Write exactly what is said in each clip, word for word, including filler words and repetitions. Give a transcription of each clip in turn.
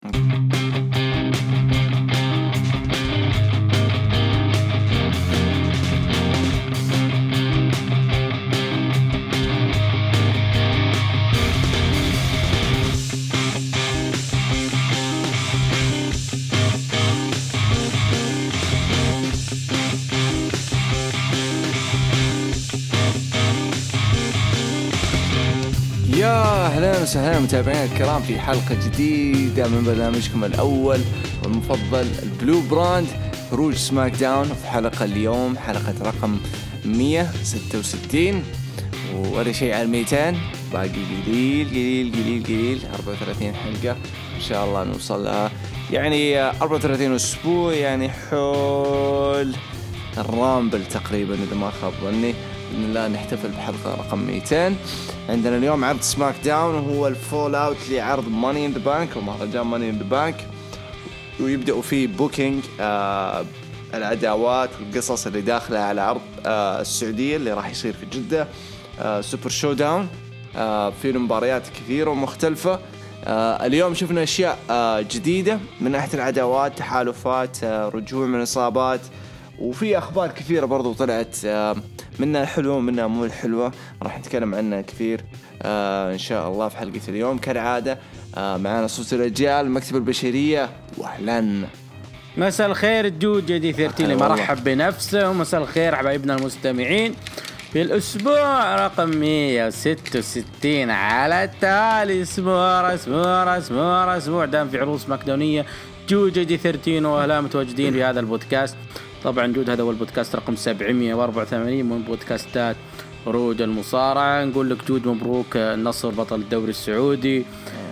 يا أهلا وسهلا متابعينا الكرام في حلقة جديدة من برنامجكم الأول والمفضل البلو براند خروج سماك داون. في حلقة اليوم حلقة رقم مية وستة وستين ولا شيء على ميتين، باقي قليل قليل قليل قليل أربعة وثلاثين حلقة إن شاء الله نوصل لها، يعني أربعة وثلاثين أسبوع، يعني حول الرامبل تقريبا إذا ما خاب ظني. بإذن الله نحتفل بحلقة رقم ميتين. عندنا اليوم عرض سماك داون وهو الفول اوت لعرض ماني ان ذا بانك ومهرجان ماني ان ذا بانك، ويبدأوا فيه بوكينج آه العداوات والقصص اللي داخلة على عرض آه السعودية اللي راح يصير في جدة، آه سوبر شو داون. آه في مباريات كثيرة ومختلفة. آه اليوم شفنا أشياء آه جديدة من ناحية العداوات، تحالفات، آه رجوع من إصابات، وفي أخبار كثيرة برضو طلعت آه منها حلوة ومنها مو الحلوة، راح نتكلم عنها كثير آه إن شاء الله في حلقة اليوم. كالعادة آه معنا صوت الرجال مكتب البشرية وأهلا. مساء الخير الجود جدي ثيرتيني، مرحب بنفسه. ومساء الخير حبايبنا المستمعين في الأسبوع رقم مية وستة وستين على التالي. اسبوع اسبوع اسبوع اسبوع دام في عروض مكدونية. جود جدي ثيرتين وأهلا متواجدين في هذا البودكاست. طبعا جود هذا هو البودكاست رقم سبعمية وأربعة وثمانين من بودكاستات عروض المصارعة. نقول لك جود مبروك النصر بطل الدوري السعودي.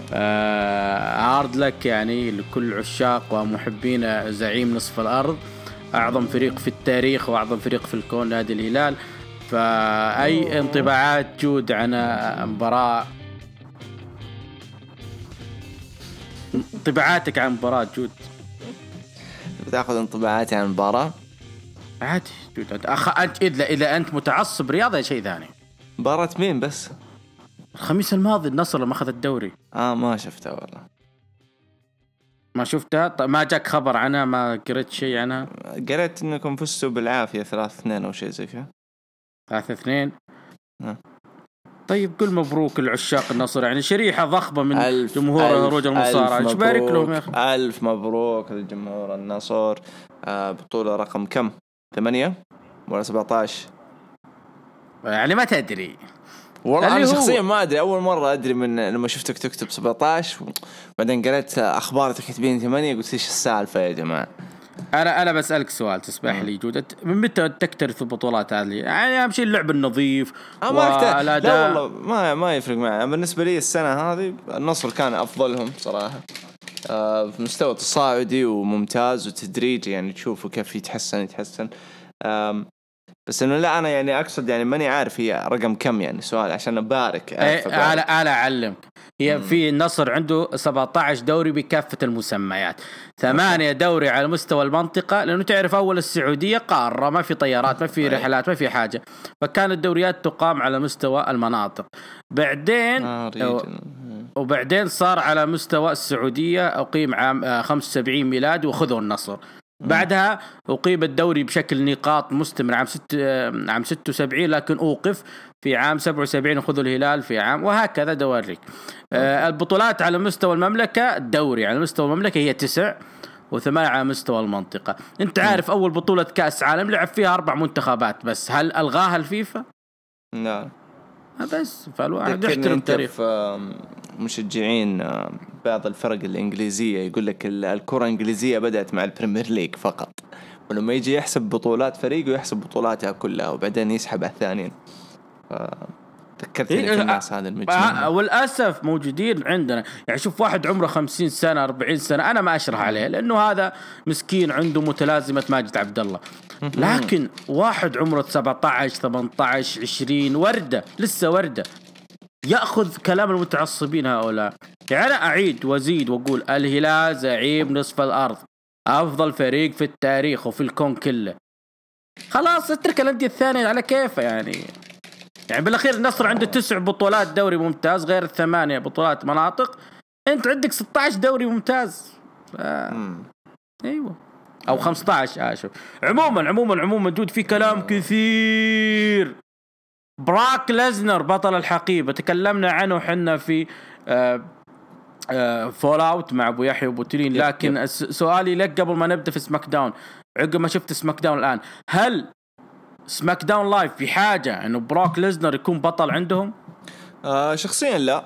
آه هارد لك يعني لكل عشاق ومحبين زعيم نصف الأرض، أعظم فريق في التاريخ وأعظم فريق في الكون نادي الهلال. فأي انطباعات جود عن مباراة، انطباعاتك عن مباراة جود؟ بتاخذ انطباعاتي عن المباراة؟ عادي جود. أنت أخ أنت إذا إذا أنت متعصب رياضي شيء ثاني. مباراة مين بس؟ الخميس الماضي النصر لما أخذ الدوري. آه ما شفتها والله. ما شفتها؟ طيب ما جاك خبر عنها؟ ما قريت شيء عنها؟ قريت إنكم فزتوا بالعافية ثلاثة اثنين أو شيء زي كذا. ثلاثة اثنين. آه. طيب قل مبروك العشاق النصر، يعني شريحة ضخمة من ألف جمهور هروج المصارعة. إيش بارك لهم يا أخي. ألف مبروك للجمهور النصر. آه بطولة رقم كم؟ ثمانية ولا سبعة عشر؟ يعني ما تدري والله أنا شخصيا ما أدري. أول مرة أدري من لما شفتك تكتب سبعة عشر وبعدين قرأت أخبار تكتبين ثمانية، قلت إيش السالفة يا جماعة. أنا أنا بسألك سؤال تسمح لي جودة، من متى تكترث البطولات هذه؟ يعني أهم شيء اللعب النظيف آه ما لا والله ما ما يفرق معي. بالنسبة لي السنة هذه النصر كان أفضلهم صراحة آه في مستوى تصاعدي وممتاز وتدريجي، يعني تشوفوا كيف يتحسن يتحسن آه بس إنه لا أنا يعني أقصد يعني ماني عارف هي رقم كم، يعني سؤال عشان أبارك. أنا أنا أعلمك. هي مم. في النصر عنده سبعة عشر دوري بكافة المسميات، ثمانية دوري على مستوى المنطقة، لأنه تعرف أول السعودية قارة ما في طيارات ما في رحلات ما في حاجة، فكان الدوريات تقام على مستوى المناطق. بعدين آه وبعدين صار على مستوى السعودية أقيم عام خمسة وسبعين ميلاد وخذوا النصر. بعدها أقيم الدوري بشكل نقاط مستمر عام ست عام ستة وسبعين، لكن أوقف في عام سبعة وسبعين وخذوا الهلال في عام، وهكذا دواريك. آه البطولات على مستوى المملكة، الدوري على مستوى المملكة هي تسع وثمانية على مستوى المنطقة. أنت عارف أول بطولة كأس عالم لعب فيها أربع منتخبات بس، هل ألغاها الفيفا؟ لا بس فالواحد يحترم التاريخ. مشجعين بعض الفرق الإنجليزية يقول لك الكرة الإنجليزية بدأت مع البريمير ليج فقط، ولما يجي يحسب بطولات فريقه يحسب بطولاتها كلها وبعدين يسحب على الثانيين. ذكرتني في الناس هذا المجموعة والأسف موجودين عندنا. يعني شوف واحد عمره خمسين سنة أربعين سنة أنا ما أشرح عليه لأنه هذا مسكين عنده متلازمة ماجد عبد الله، لكن واحد عمره سبعة عشر ثمانية عشر عشرين وردة لسه وردة يأخذ كلام المتعصبين هؤلاء. يعني أنا أعيد وزيد وأقول الهلال زعيم نصف الأرض، أفضل فريق في التاريخ وفي الكون كله. خلاص اترك الأندية الثانية على كيفه. يعني يعني بالأخير النصر عنده تسع بطولات دوري ممتاز غير الثمانية بطولات مناطق، انت عندك ستة عشر دوري ممتاز. ف... ايوه او خمسة عشر. اشوف عموما عموما عموما دود في كلام كثير. براك ليزنر بطل الحقيبة تكلمنا عنه حنا في آه آه فول اوت مع ابو يحيى وابو تلين. لكن يب. سؤالي لك قبل ما نبدا في سماك داون، عقب ما شفت سماك داون الان، هل سماك داون لايف في حاجه انه براك ليزنر يكون بطل عندهم؟ آه شخصيا لا،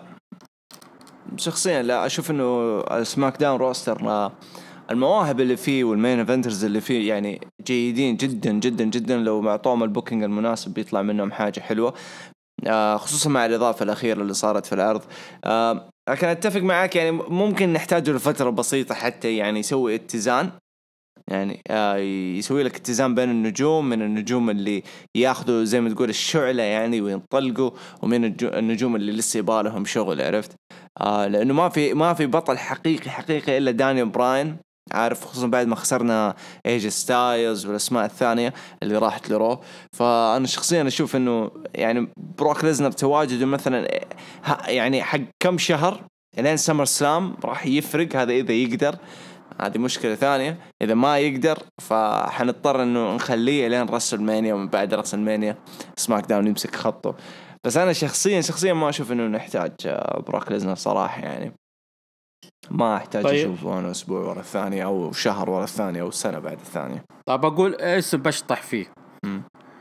شخصيا لا. اشوف انه سماك داون روستر آه المواهب اللي فيه والمين ايفنترز اللي فيه يعني جيدين جدا جدا جدا. لو معطوهم البوكينج المناسب بيطلع منهم حاجه حلوه، آه خصوصا مع الاضافه الاخيره اللي صارت في العرض. آه لكن اتفق معك يعني ممكن نحتاجه لفتره بسيطه حتى يعني يسوي اتزان، يعني آه يسوي لك اتزان بين النجوم، من النجوم اللي ياخذوا زي ما تقول الشعلة يعني وينطلقوا، ومن النجوم اللي لسه يبالهم شغل. عرفت؟ آه لأنه ما في ما في بطل حقيقي حقيقي إلا دانيال براين، عارف، خصوصا بعد ما خسرنا ايج ستايلز والاسماء الثانيه اللي راحت لرو. فانا شخصيا اشوف انه يعني بروك ليزنر تواجده مثلا يعني حق كم شهر لين سمر سلام راح يفرق. هذا اذا يقدر، هذه مشكله ثانيه. اذا ما يقدر فحنضطر انه نخليه لين رسل مانيا، ومن بعد رسل مانيا سماك داون يمسك خطه. بس انا شخصيا شخصيا ما اشوف انه نحتاج بروك ليزنر صراحه، يعني ما احتاج طيب. اشوفه انا اسبوع ورا الثاني او شهر ورا الثاني او سنه بعد الثانيه. طب اقول اسم بشطح فيه م.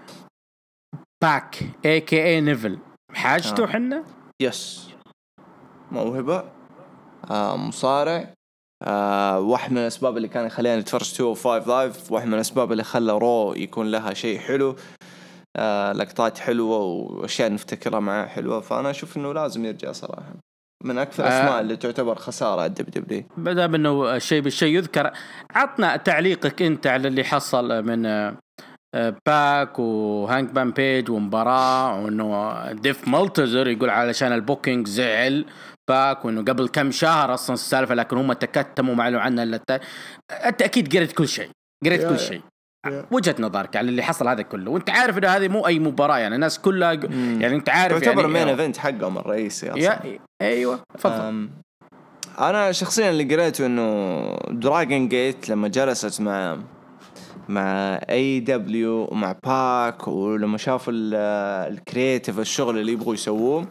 باك اي كي اي نيفل حاجته آه. حنا يس موهبه، آه مصارع، آه واحد من الاسباب اللي كان يخلينا نتفرج مئتين وخمسة لايف، واحد من الاسباب اللي خلى رو يكون لها شيء حلو، آه لقطات حلوه واشياء نفتكرها معه حلوه. فانا اشوف انه لازم يرجع صراحه، من أكثر أسماء آه اللي تعتبر خسارة الدب دبلي. بدأ بأنه شيء بالشيء يذكر. عطنا تعليقك أنت على اللي حصل من آه باك وهانك بان بيج ومباراة، وأنه ديف مالتزر يقول علشان البوكينج زعل باك، وأنه قبل كم شهر أصلا السالفة لكن هم تكتموا معلوا عنها. اللي أنت أكيد قريت كل شيء، قريت كل شيء. وجهة نظرك على اللي حصل هذا كله، وانت عارف انه هذه مو اي مباراة، يعني الناس كلها يعني انت عارف تعتبر يعني مين ايفنت حقهم الرئيسي اصلا. يا ايوه تفضل. انا شخصيا اللي قريته انه دراجون جيت لما جلست مع مع اي دبليو ومع باك، ولما شافوا الكرياتيف الشغل اللي يبغوا يسووه،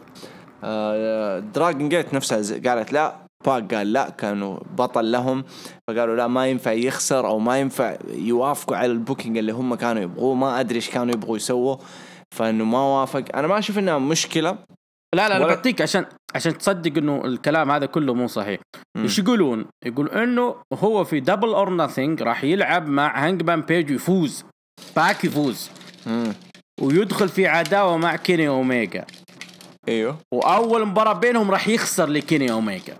دراجون جيت نفسها قالت لا، باك قال لا، كانوا بطل لهم، فقالوا لا ما ينفع يخسر او ما ينفع يوافقوا على البوكينج اللي هم كانوا يبغوه. ما ادري ايش كانوا يبغوا يسووا، فانه ما وافق. انا ما اشوف انها مشكله. لا لا انا بعطيك عشان عشان تصدق انه الكلام هذا كله مو صحيح. ايش يقولون؟ يقول انه هو في دبل اور ناثينج راح يلعب مع هانج بان بيج ويفوز، باك يفوز مم. ويدخل في عداوه مع كيني اوميجا. ايوه، واول مباراه بينهم راح يخسر لكيني اوميجا.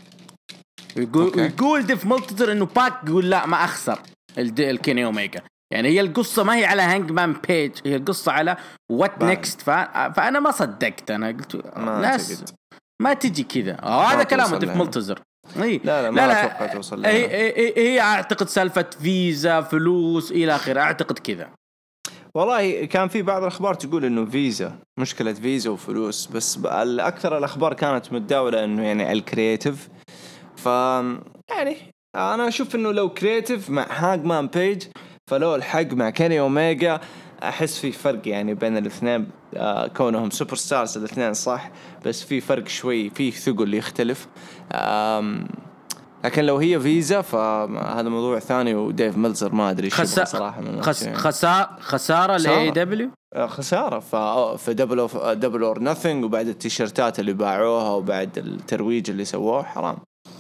يقول يقول ديف مالتزر انه باك يقول لا ما اخسر الكيني اوميجا. يعني هي القصه ما هي على هانج مان بيج، هي القصه على وات نيكست. فانا ما صدقت، انا قلت ناس ما تجي كذا. هذا كلام ديف مالتزر. لا لا ما اتوقع توصل لها. هي, هي اعتقد سالفه فيزا فلوس الى اخره، اعتقد كذا. والله كان في بعض الأخبار تقول إنه فيزا، مشكلة فيزا وفلوس، بس الأكثر الأخبار كانت متداولة إنه يعني الكرياتيف. ف يعني أنا أشوف إنه لو كرياتيف مع هانج مان بيج، فلو الحق مع كيني أوميجا أحس في فرق يعني بين الاثنين. آه كونهم سوبر ستارز الاثنين صح، بس في فرق شوي، في ثقل اللي يختلف. آم لكن لو هي فيزا فهذا موضوع ثاني، وديف ملزر ما أدري خس... شو صراحة من خس... خسارة خسارة ل دبليو خسارة ف في دبل أوف دبل أور ناثينج، وبعد التيشيرتات اللي باعوها وبعد الترويج اللي سووه حرام.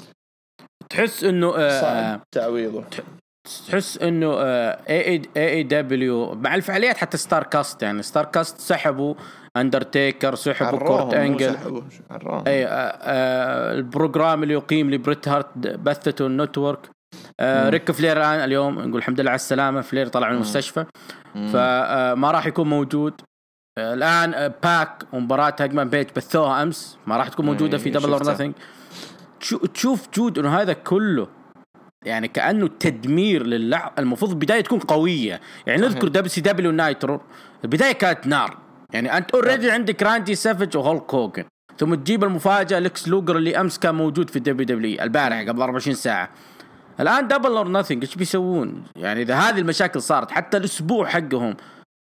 تحس إنه آه تعويضه، تحس إنه اي اي دبليو مع الفعاليات حتى ستار كاست، يعني ستار كاست سحبوا اندرتيكر، سحبوا كورت انجل. اي البروجرام اللي يقيم لبريت هارت بثته النتورك. آه ريك فلير الآن اليوم نقول الحمد لله على السلامة، فلير طلع من المستشفى فما راح يكون موجود. آه الآن آه باك ومباراة هاجمان بيج بثوها أمس، ما راح تكون موجودة في دبل اور ناثينج. تشوف جود إنه هذا كله يعني كأنه تدمير للعب. المفروض البداية تكون قوية، يعني نذكر دبليو سي دبليو نايترو البداية كانت نار، يعني أنت أوريدي عندك راندي سافيج وهولك هوجن، ثم تجيب المفاجأة ليكس لوجر اللي أمس كان موجود في الدبليو دبليو البارح قبل أربعة وعشرين ساعة. الآن دبل أور ناثينج إيش بيسوون يعني إذا هذه المشاكل صارت حتى الأسبوع حقهم؟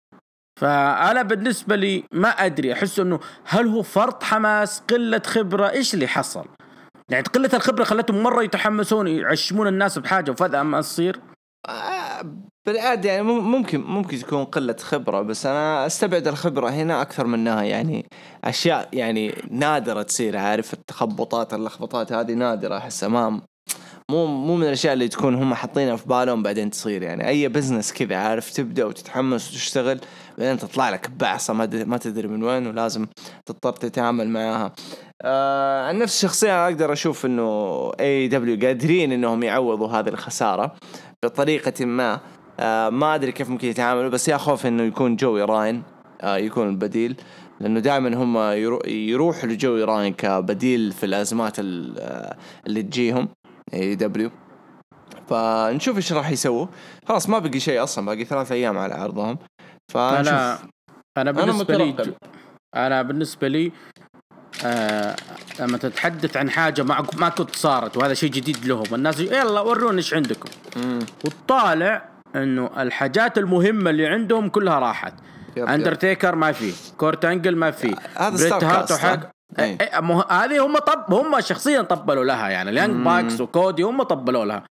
فأنا بالنسبة لي ما أدري، أحس إنه هل هو فرط حماس، قلة خبرة، إيش اللي حصل؟ يعني قلة الخبرة خلتهم مرة يتحمسون يعشمون الناس بحاجة وفجأة ما تصير. آه بالعادة يعني ممكن ممكن تكون قلة خبرة، بس أنا أستبعد الخبرة هنا أكثر منها يعني أشياء يعني نادرة تصير، عارف التخبطات اللخبطات هذه نادرة أحس أمام، مو مو من الأشياء اللي تكون هم حاطينها في بالهم بعدين تصير. يعني أي بزنس كذا عارف تبدأ وتتحمس وتشتغل بعدين تطلع لك بعصة ما ما تدري من وين ولازم تضطر تتعامل معها. آه عن نفس الشخصية أقدر أشوف إنه إيه دبليو قادرين إنهم يعوضوا هذه الخسارة بطريقة ما. آه ما أدري كيف ممكن يتعاملوا، بس يا خوف إنه يكون جوي راين آه يكون البديل، لأنه دائما هم يرو يروحوا لجوي راين كبديل في الأزمات اللي تجيهم اي دبليو. فنشوف ايش راح يسووا. خلاص ما بقي شيء اصلا، باقي ثلاث ايام على عرضهم. فنشوف. انا انا بالنسبه أنا لي انا بالنسبه لي آه لما تتحدث عن حاجه ما ما كنت صارت وهذا شيء جديد لهم، الناس يلا ورونا ايش عندكم، وطالع انه الحاجات المهمه اللي عندهم كلها راحت. اندرتيكر ما في، كورت انجل ما في، بريت هارت وحق أي. هذه هم طب هم شخصيا طبلوا لها، يعني اليانج باكس وكودي هم طبلوا لها.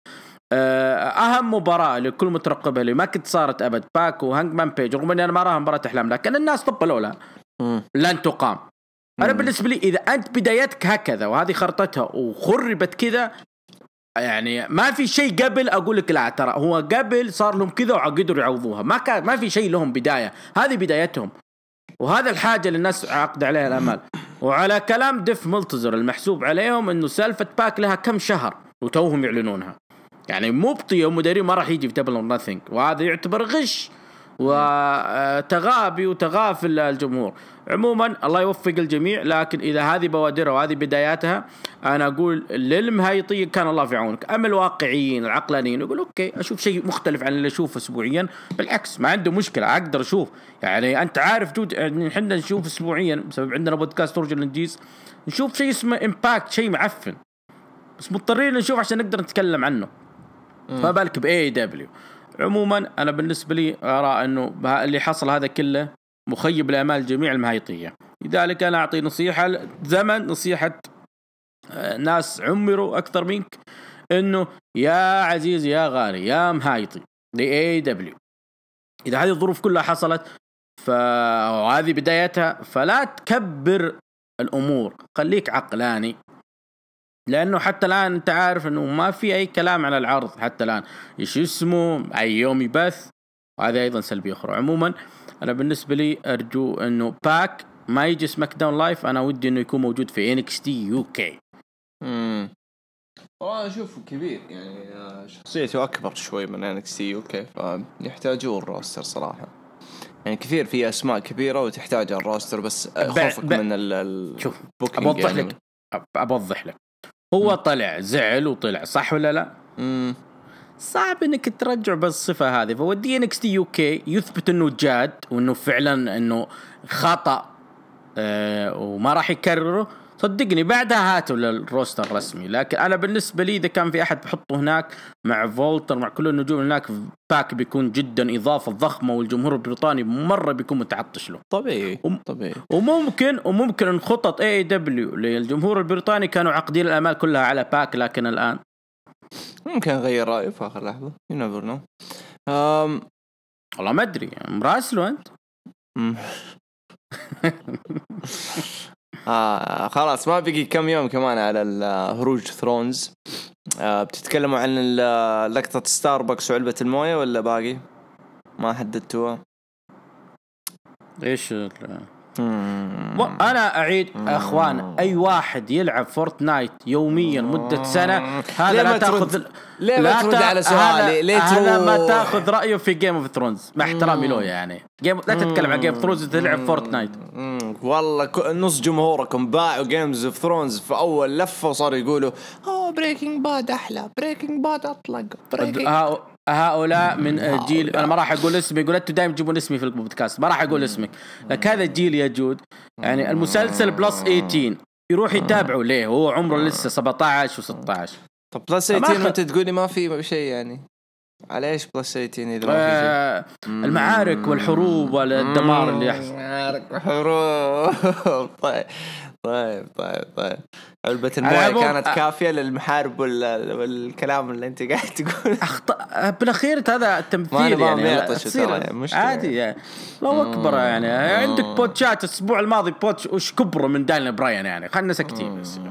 اهم مباراه لكل مترقبها اللي ما كنت صارت ابد باك وهانجمان بيج، رغم اني انا ما راها مباراه احلام لكن الناس طبلوا لها لن تقام. انا بالنسبه لي اذا انت بدايتك هكذا وهذه خرطتها وخربت كذا، يعني ما في شيء قبل اقول لك لا ترى هو قبل صار لهم كذا وقدروا يعوضوها، ما كان ما في شيء لهم بدايه، هذه بدايتهم وهذا الحاجه اللي الناس عقد عليها الامل. وعلى كلام ديف ملتزر المحسوب عليهم انه سالفه باك لها كم شهر وتوهم يعلنونها، يعني مبطي ومدري ما راح يجي في دبل اور ناثينج، وهذا يعتبر غش وتغابي وتغافل الجمهور. عموما الله يوفق الجميع، لكن إذا هذه بوادرها وهذه بداياتها أنا أقول للمهيطي كان الله في عونك. أما الواقعيين العقلانيين يقول أوكي أشوف شيء مختلف عن اللي أشوفه أسبوعيا، بالعكس ما عنده مشكلة أقدر أشوف. يعني أنت عارف جود يعني حنا نشوف أسبوعيا بسبب عندنا بودكاست رجل الإنجليز نشوف شيء اسمه إمباكت، شيء معفن بس مضطرين نشوف عشان نقدر نتكلم عنه، ما بالك بأي دبليو. عموما أنا بالنسبة لي أرى أنه اللي حصل هذا كله مخيب لأمال جميع المهيطية، لذلك أنا أعطي نصيحة زمن نصيحة ناس عمروا أكثر منك، أنه يا عزيز يا غالي يا مهيطي لأي دبليو، إذا هذه الظروف كلها حصلت فهذه بدايتها فلا تكبر الأمور، خليك عقلاني، لأنه حتى الآن أنت عارف أنه ما في أي كلام على العرض حتى الآن، إيش اسمه أي يوم يبث، وهذا أيضا سلبي أخرى. عموما أنا بالنسبة لي أرجو أنه باك ما يجي سماك داون لايف، أنا ودي أنه يكون موجود في إن إكس تي يو كي. امم والله أشوفه كبير، يعني شخصيته أكبر شوي من إن إكس تي يو كي، فيحتاجون الروستر صراحة، يعني كثير في أسماء كبيرة وتحتاج الروستر، بس خوفك ب... من ال شوف أبوضح لك أبوضح لك هو م. طلع زعل وطلع صح ولا لا؟ امم صعب انك ترجع بالصفه هذه، فودي إن إكس تي يو كي يثبت انه جاد وانه فعلا انه خطا أه وما راح يكرره، صدقني بعدها هاتوا للروستر الرسمي. لكن انا بالنسبه لي اذا كان في احد بحطه هناك مع فولتر مع كل النجوم هناك، باك بيكون جدا اضافه ضخمه والجمهور البريطاني مره بيكون متعطش له. طبيعي وم... طبيعي وممكن وممكن ان خطط اي دبليو للجمهور البريطاني كانوا عقدين الامال كلها على باك، لكن الان ممكن أغير رأيه في آخر لحظة. you never know. um... والله ما أدري مراسله أنت. آه خلاص ما بقي كم يوم كمان على الهروج ثرونز. آه بتتكلموا عن لقطة ستاربكس وعلبة الموية ولا باقي ما حددتوها؟ إيش أنا أعيد أخوان، أي واحد يلعب فورتنايت يوميا مدة سنة هذا لا تأخذ لا, لا ترد على سؤالي، ليه هذا ما تأخذ رأيه في جيم اوف ثرونز مع احترامي له، يعني جيم لا تتكلم عن جيم اوف ثرونز تلعب فورتنايت. والله نص جمهوركم باعوا جيمز اوف ثرونز في أول لفة وصاروا يقولوا أوه بريكنج باد أحلى، بريكنج باد أطلق. هؤلاء من جيل أنا ما راح أقول اسمي، يقول أنتوا دائما تجيبون اسمي في البودكاست، ما راح أقول اسمك، لك هذا الجيل يا جود، يعني المسلسل بلس ثمانية عشر يروح يتابعوا ليه هو عمره لسه سبعة عشر وستة عشر. طب بلس ثمانية عشر وانت تقولي ما في شيء يعني على ايش بلس ثمانية عشر اذا ما في شيء؟ آه المعارك والحروب والدمار اللي يحصل. معارك وحروب. طيب طيب طيب طيب علبة المويه كانت كافية للمحارب والكلام اللي انت قاعد تقول. أخطأ بالأخير هذا التمثيل يعني تصير عادي يعني. لو أكبر يعني عندك بوتشات الأسبوع الماضي بوتش وش كبره من دانيال براين يعني خلنا سكتين بس.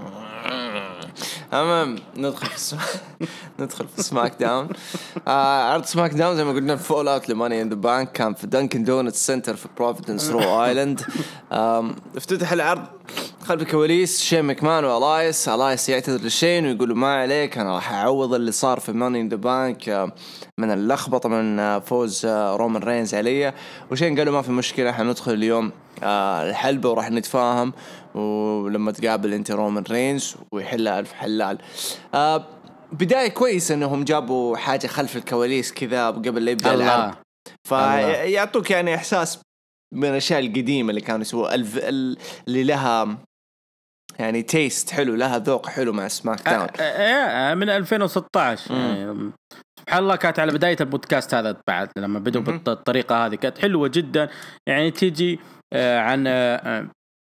أمام ندخل في السما... ندخل في سماك داون. آه عرض سماك داون زي ما قلنا فول اوت لماني ان ذا بانك كان في دانكن دونت سنتر في بروفيدنس رو ايلاند. افتتح العرض خلف الكواليس شين مكمان والايس. الايس يعتذر لشين ويقول له ما عليك انا راح اعوض اللي صار في ماني ان ذا بانك من اللخبطه من فوز رومان رينز عليا. وشين قال له ما في مشكله حندخل اليوم آه الحلبة وراح نتفاهم ولما تقابل انت رومان رينز ويحلها ألف حلال. آه بداية كويس انهم جابوا حاجة خلف الكواليس كذا قبل لا يبدأ العرض فيعطوك يعني احساس من الاشياء القديمة اللي كانوا يسووا الف... اللي لها يعني تيست حلو لها ذوق حلو مع سماك داون. ايه من ألفين وستة عشر يعني سبحان الله كانت على بداية البودكاست هذا بعد لما بدوا بالطريقة هذه كانت حلوة جدا يعني تيجي آه عن آه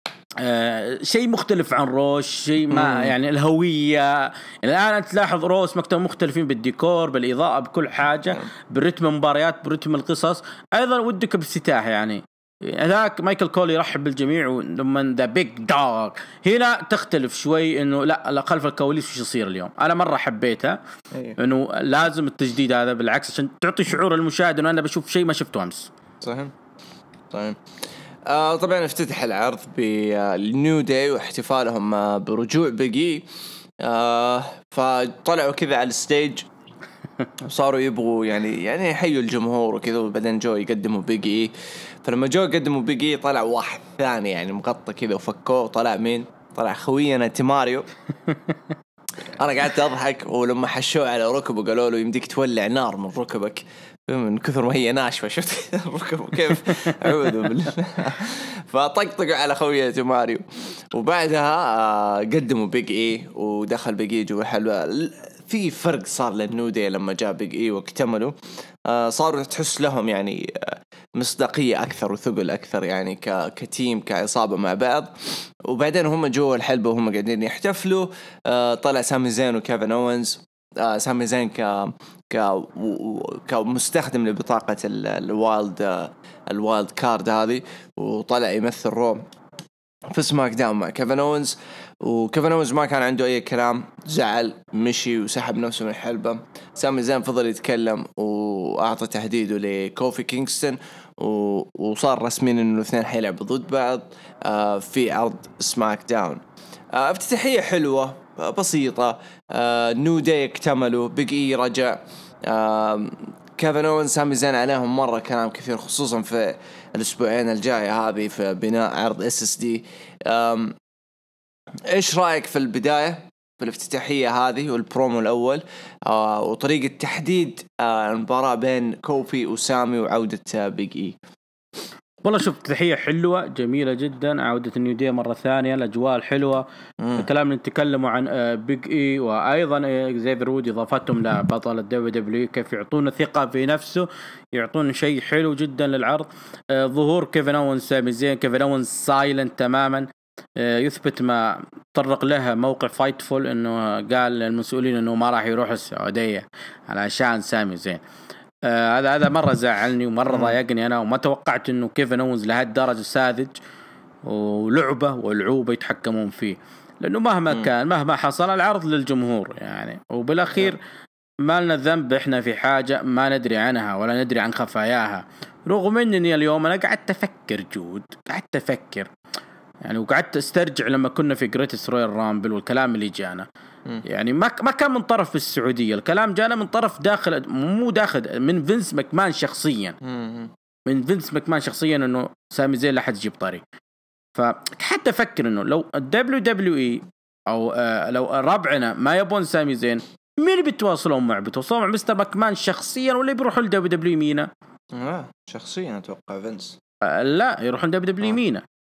آه شيء مختلف عن روش شيء ما مم. يعني الهوية الآن أنت تلاحظ روس مكتب مختلفين بالديكور بالإضاءة بكل حاجة بالرتم المباريات برتم القصص أيضا ودك بافتتاح يعني هذاك مايكل كول يرحب بالجميع ولما ذا بيج دوغ هنا تختلف شوي إنه لا لا خلف الكواليس وش يصير اليوم. أنا مرة حبيتها إنه لازم التجديد هذا بالعكس عشان تعطي شعور المشاهد إنه أنا بشوف شيء ما شفته أمس. صحيح طيب آه طبعا افتتح العرض بالنيو داي واحتفالهم آه برجوع بيجي آه فطلعوا كذا على الستيج وصاروا يبغوا يعني يعني يحيوا الجمهور وكذا وبعدين جو يقدموا بيجي. فلما جو قدموا بيجي طلع واحد ثاني يعني مغطى كذا وفكوه طلع مين؟ طلع خوينا تيماريو. انا قعدت اضحك ولما حشوه على ركبه قالوا له يمديك تولع نار من ركبك من كثر ما هي ناشفه. شفت ركبه كيف اعوذ بالله. فطقطقوا على خويه تيماريو وبعدها قدموا بيج اي ودخل بيج اي جوا الحلبة. في فرق صار للنودي لما جاء بيج اي واكتملوا صاروا تحس لهم يعني مصداقية أكثر وثقل أكثر يعني كتيم كعصابة مع بعض. وبعدين هم جوا الحلبة وهم قاعدين يحتفلوا طلع سامي زين وكيفن أوينز. سامي زين ك ك كمستخدم لبطاقة الوايلد الوايلد كارد هذه وطلع يمثل رو في سماك داون مع كيفن أوينز. وكيفن أوينز ما كان عنده أي كلام زعل مشي وسحب نفسه من الحلبة. سامي زين فضل يتكلم وأعطى تهديده لكوفي كينغستون وصار رسميا إنه الاثنين حيلعبوا ضد بعض في عرض سماك داون. افتتاحية حلوة بسيطة. نيو داي اكتملوا بيج اي رجع. كيفن أوينز سامي زين عليهم مرة كلام كثير خصوصا في الأسبوعين الجاية هذه في بناء عرض اس اس دي. ايش رأيك في البداية في الافتتاحية هذه والبرومو الأول آه وطريقة تحديد آه المباراة بين كوفي وسامي وعودة آه بيج اي؟ والله شوف افتتاحية حلوة جميلة جدا عودة النيو دي مرة ثانية الأجواء الحلوة الكلام اللي نتكلموا عن آه بيج اي وأيضا زيفير وود إضافتهم لبطل الدبليو دبليو كيف يعطونا ثقة في نفسه يعطون شيء حلو جدا للعرض. آه ظهور كيفن أوينز سامي زين كيفن أوينز سايلنت تماما يثبت ما طرق لها موقع فايتفول انه قال للمسؤولين انه ما راح يروح السعودية علشان سامي زين. آه هذا هذا مرة زعلني ومرة ضايقني انا وما توقعت انه كيفن أوينز لهالدرجة ساذج ولعبة والعوبة يتحكمون فيه لانه مهما م. كان مهما حصل العرض للجمهور يعني وبالاخير ما لنا ذنب احنا في حاجة ما ندري عنها ولا ندري عن خفاياها. رغم انني اليوم انا قعدت افكر جود قعدت افكر يعني وقعدت استرجع لما كنا في جريتس رويال رامبل والكلام اللي جانا يعني ما ما كان من طرف السعودية الكلام جانا من طرف داخل مو داخل من فينس ماكمان شخصيا من فينس ماكمان شخصيا انه سامي زين لا حد يجيب طريق. فحتى افكر انه لو الدبليو دبليو اي او آه لو ربعنا ما يبون سامي زين مين بيتواصلون معه؟ بيتواصلون مع مستر ماكمان شخصيا ولا بيروحوا لدبليو دبليو مينا؟ اه شخصيا اتوقع فينس آه لا يروحون دبليو دبليو مينا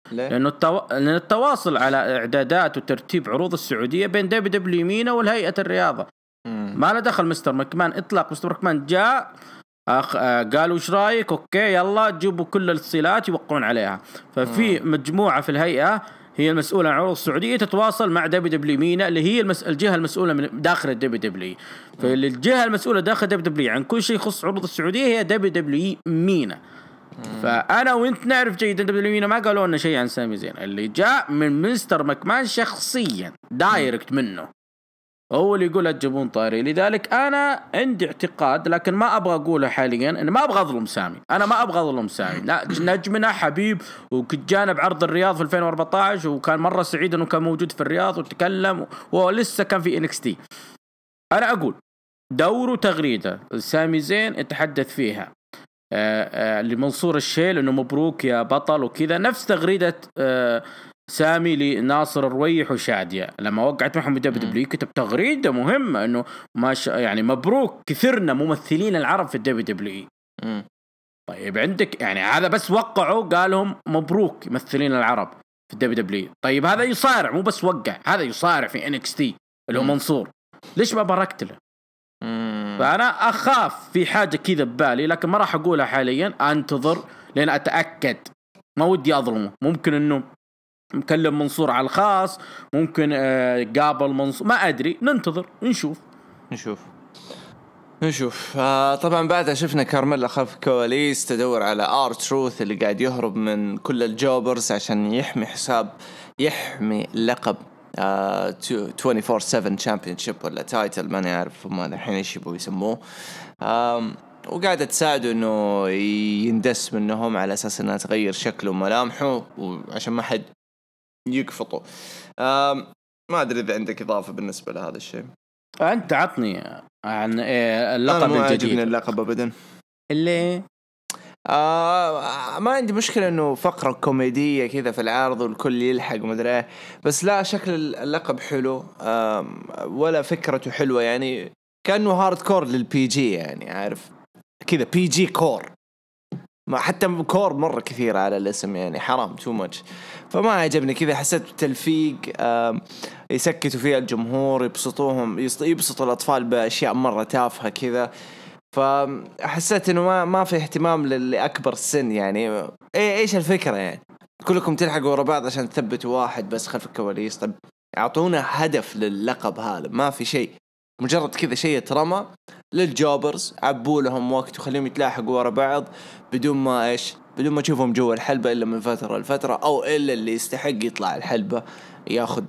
ليه؟ لانه التو... لأن التواصل على اعدادات وترتيب عروض السعوديه بين دبليو دبليو مينا والهيئه الرياضه. مم. ما له دخل مستر مكمان اطلاق. مستر مكمان جاء أخ... آه قالوا ايش رايك، اوكي يلا جيبوا كل الصلات يوقعون عليها. ففي مم. مجموعه في الهيئه هي المسؤوله عن العروض السعوديه تتواصل مع دبليو دبليو مينا اللي هي المس... الجهه المسؤوله من داخل الدبليو دبليو. فالجهه المسؤوله داخل دبليو دبليو عن كل شيء يخص عروض السعوديه هي دبليو دبليو مينا. فانا وانت نعرف جيدا دبليو مينا ما قالوا لنا شيء عن سامي زين، اللي جاء من مستر مكمان شخصيا دايركت منه هو اللي يقول تجيبون طاري. لذلك انا عندي اعتقاد، لكن ما ابغى اقوله حاليا، ان ما ابغى اظلم سامي. انا ما ابغى اظلم سامي، لا نجمنا حبيب وكنت جانب عرض الرياض في ألفين وأربعة عشر وكان مره سعيد انه كان موجود في الرياض وتكلم ولسه كان في إن إكس تي. انا اقول دوره تغريده سامي زين يتحدث فيها آآ آآ لمنصور الشيل انه مبروك يا بطل وكذا، نفس تغريده سامي لناصر الرويح وشادية لما وقعت معهم دبليو دبليو كتب تغريده مهمه انه ما ش... يعني مبروك كثرنا ممثلين العرب في الدبليو دبليو. طيب عندك يعني هذا بس وقعوا قالهم مبروك ممثلين العرب في الدبليو دبليو. طيب هذا يصارع مو بس وقع، هذا يصارع في إن إكس تي اللي هو منصور، ليش ما باركت له؟ فأنا أخاف في حاجة كذا ببالي، لكن ما راح أقولها حاليا، أنتظر لين أتأكد. ما ودي أظلمه، ممكن إنه مكلم منصور على الخاص، ممكن آه قابل منصور، ما أدري، ننتظر نشوف نشوف نشوف آه طبعا بعدها شفنا كارميلا خلف الكواليس تدور على آر تروث اللي قاعد يهرب من كل الجوبرز عشان يحمي حساب يحمي لقب آه أربعة وعشرين سبعة تشامبيونشيب ولا تايتل ماني عارف هم الحين ايش يبغوا يسموه. وقاعدة تساعده انه يندس منهم على اساس انها تغير شكله وملامحه وعشان ما حد يقفطه. ما ادري اذا عندك اضافة بالنسبة لهذا الشيء. انت عطني عن اللقب الجديد. الجديد. اللقب ابدا اللي آه ما عندي مشكلة انه فقرة كوميدية كذا في العارض والكل يلحق ومدري، بس لا شكل اللقب حلو آه ولا فكرته حلوة، يعني كأنه هارد كور للبي جي، يعني عارف كذا بي جي كور، ما حتى كور مرة كثير على الاسم، يعني حرام تو ماتش. فما عجبني كذا، حسيت تلفيق آه يسكتوا فيها الجمهور، يبسطوهم يبسطوا الأطفال بأشياء مرة تافهة كذا. فحسيت انه ما ما في اهتمام لأكبر سن، يعني ايه ايش الفكرة؟ يعني كلكم تلحقوا ورا بعض عشان تثبتوا واحد بس خلف الكواليس. طب اعطونا هدف للقب هذا، ما في شيء، مجرد كذا شيء يترمى للجوبرز، عبوا لهم وقت وخليهم يتلاحقوا ورا بعض بدون ما ايش بدون ما تشوفهم جوا الحلبة الا من فترة لفترة، او الا اللي يستحق يطلع الحلبة ياخذ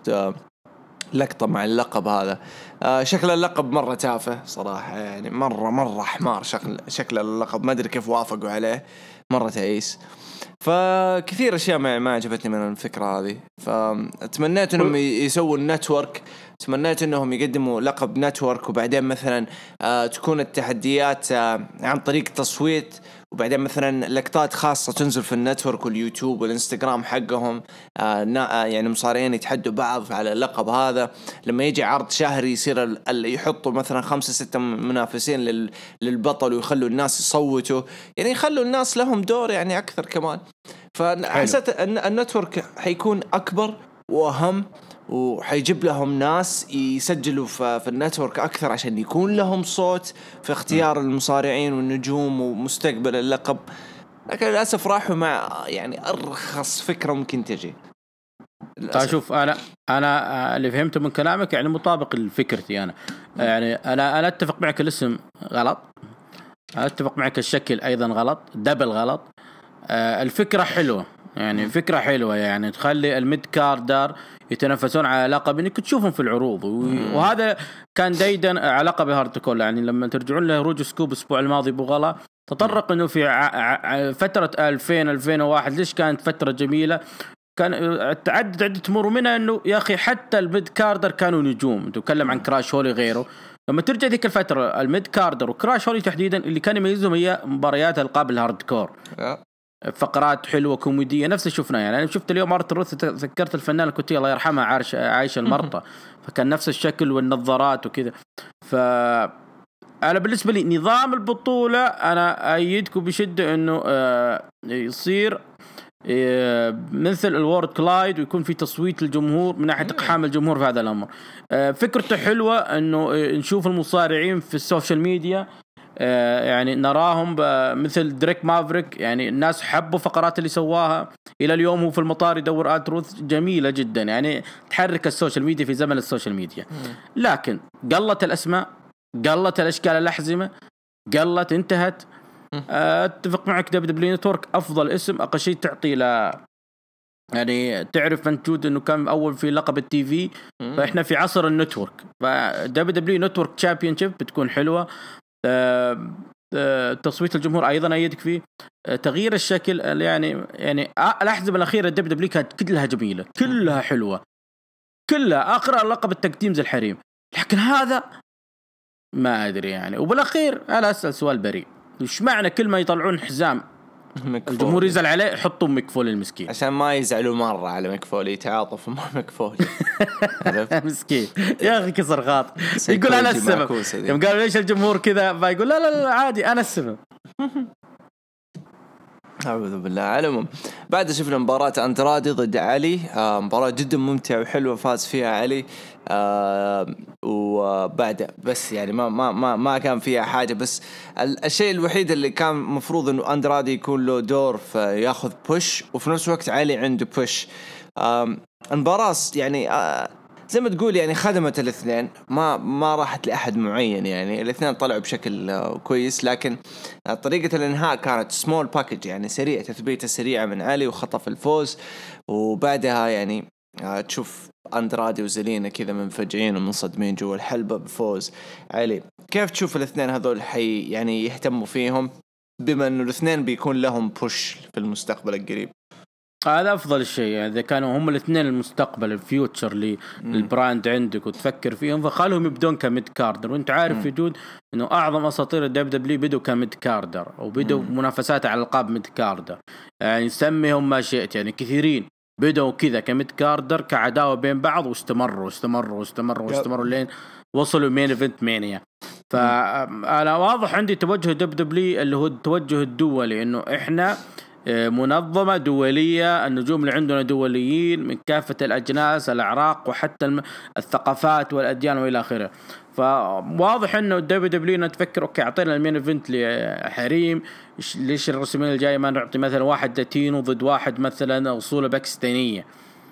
لقطة مع اللقب هذا. آه شكل اللقب مرة تافه صراحة، يعني مرة مرة حمار شكل شكل اللقب، ما أدري كيف وافقوا عليه، مرة تعيس. فكثير أشياء ما ما عجبتني من الفكرة هذه. فأتمنيت إنهم يسووا النتورك، تمنيت إنهم يقدموا لقب نتورك وبعدين مثلا آه تكون التحديات آه عن طريق تصويت، وبعدين مثلا لقطات خاصة تنزل في النتورك واليوتيوب والإنستغرام حقهم آه يعني مصارعين يتحدوا بعض على اللقب هذا. لما يجي عرض شهري يصير يحطوا مثلا خمسة ستة منافسين لل للبطل ويخلوا الناس يصوتوا، يعني يخلوا الناس لهم دور يعني أكثر كمان. فحسيت أن النتورك حيكون أكبر وأهم، وحيجيب لهم ناس يسجلوا في النتورك أكثر عشان يكون لهم صوت في اختيار المصارعين والنجوم ومستقبل اللقب. لكن للأسف راحوا مع يعني أرخص فكرة ممكن تجي. طيب شوف، أنا أنا اللي فهمته من كلامك يعني مطابق لفكرتي أنا. يعني أنا أنا أتفق معك الاسم غلط، أتفق معك الشكل أيضا غلط، دبل غلط. الفكرة حلوة، يعني فكرة حلوة، يعني تخلي الميد كاردر يتنافسون على لقب انك تشوفهم في العروض، وهذا كان دايدا علاقة بهارتكول. يعني لما ترجعون لهروج سكوب الاسبوع الماضي بغلا تطرق انه في فترة ألفين ألفين وواحد ليش كانت فترة جميلة، كان تعدد عدة امور، منها انه يا اخي حتى الميد كاردر كانوا نجوم. تتكلم عن كراش هولي غيره. لما ترجع ذيك الفترة الميد كاردر وكراش هولي تحديدا اللي كان يميزهم هي مباريات القاب الهاردكور، فقرات حلوة كوميدية نفس شفنا. يعني أنا شفت اليوم مرة الرث تذكرت الفنان الكويتي الله يرحمها عايشة عايشة المرطة، فكان نفس الشكل والنظارات وكذا. فأنا بالنسبة لي نظام البطولة أنا أيدكم بشدة إنه يصير مثل الورد كلايد، ويكون في تصويت الجمهور من ناحية إقحام الجمهور في هذا الأمر. فكرته حلوة إنه نشوف المصارعين في السوشيال ميديا، يعني نراهم مثل دريك مافريك، يعني الناس حبوا فقرات اللي سواها إلى اليوم، هو في المطار يدور آتروث، جميلة جدا، يعني تحرك السوشيال ميديا في زمن السوشيال ميديا. لكن قلت الأسماء، قلت الأشكال، الأحزمة قلت، انتهت. اتفق معك، دبليو دبليو نتورك افضل اسم، اقل شيء تعطي ل يعني تعرف انت جود انه كان اول في لقب التي في، فاحنا في عصر النتورك، فدبليو دبليو نتورك تشامبيونشيب بتكون حلوه. تصويت الجمهور ايضا ايدك فيه. تغيير الشكل، يعني يعني الاحزمه الاخيره دبليو دبليو كانت كلها جميله، كلها حلوه، كلها اقرا لقب التقديم زي الحريم، لكن هذا ما ادري يعني. وبالاخير انا اسال سؤال بريء، ايش معنى كل ما يطلعون حزام الجمهور يزعل عليه يحطوا مكفول المسكين؟ عشان ما يزعلوا مرة على مكفولي، يتعاطفوا مع مكفولي. مسكين يا أخي، كسر خاطر. يقول أنا السبب، يوم قالوا ليش الجمهور كذا، فيقول لا لا لا عادي أنا السبب. أعوذ بالله. علمهم بعد شفنا مباراة أندرادي ضد علي، آه مباراة جدا ممتعة وحلوة، فاز فيها علي. آه وبعد بس يعني ما ما ما ما كان فيها حاجة، بس الشيء الوحيد اللي كان مفروض إنه أندرادي يكون له دور فياخذ بوش، وفي نفس الوقت علي عنده بوش. آه المباراة يعني آه زي ما تقول يعني خدمت الاثنين، ما ما راحت لأحد معين، يعني الاثنين طلعوا بشكل كويس، لكن طريقة الانهاء كانت سمول باكج، يعني سريع، تثبيته سريعة من علي وخطف الفوز. وبعدها يعني تشوف أندرادي وزلينا كذا منفجعين ومنصدمين جوا الحلبة بفوز علي. كيف تشوف الاثنين هذول حي يعني يهتموا فيهم، بما انه الاثنين بيكون لهم بوش في المستقبل القريب؟ هذا أفضل شيء، يعني إذا كانوا هم الاثنين المستقبل الفيوتشر للبراند عندك وتفكر فيهم، فخلهم يبدون كميد كاردر. وانت عارف في جود إنه أعظم أساطير الدبليو دبليو بدوا كميد كاردر، وبدوا منافسات على القاب ميد كاردر، يعني سميهم ما شئت، يعني كثيرين بدوا كذا كميد كاردر كعداوة بين بعض، واستمروا واستمروا واستمروا واستمروا لين وصلوا مين إيفنت مانيا. فأنا واضح عندي توجه دبليو دبليو اللي هو التوجه الدولي، إنه إحنا منظمة دولية، النجوم اللي عندنا دوليين من كافة الأجناس، الأعراق، وحتى الثقافات والأديان وإلى آخره. فواضح إنه دبليو دبليو نتفكر أوكي أعطينا المين إيفنت لحريم، ليش الرسمين الجاية ما نعطي مثلا واحد لاتينو ضد واحد مثلا أصوله باكستانية،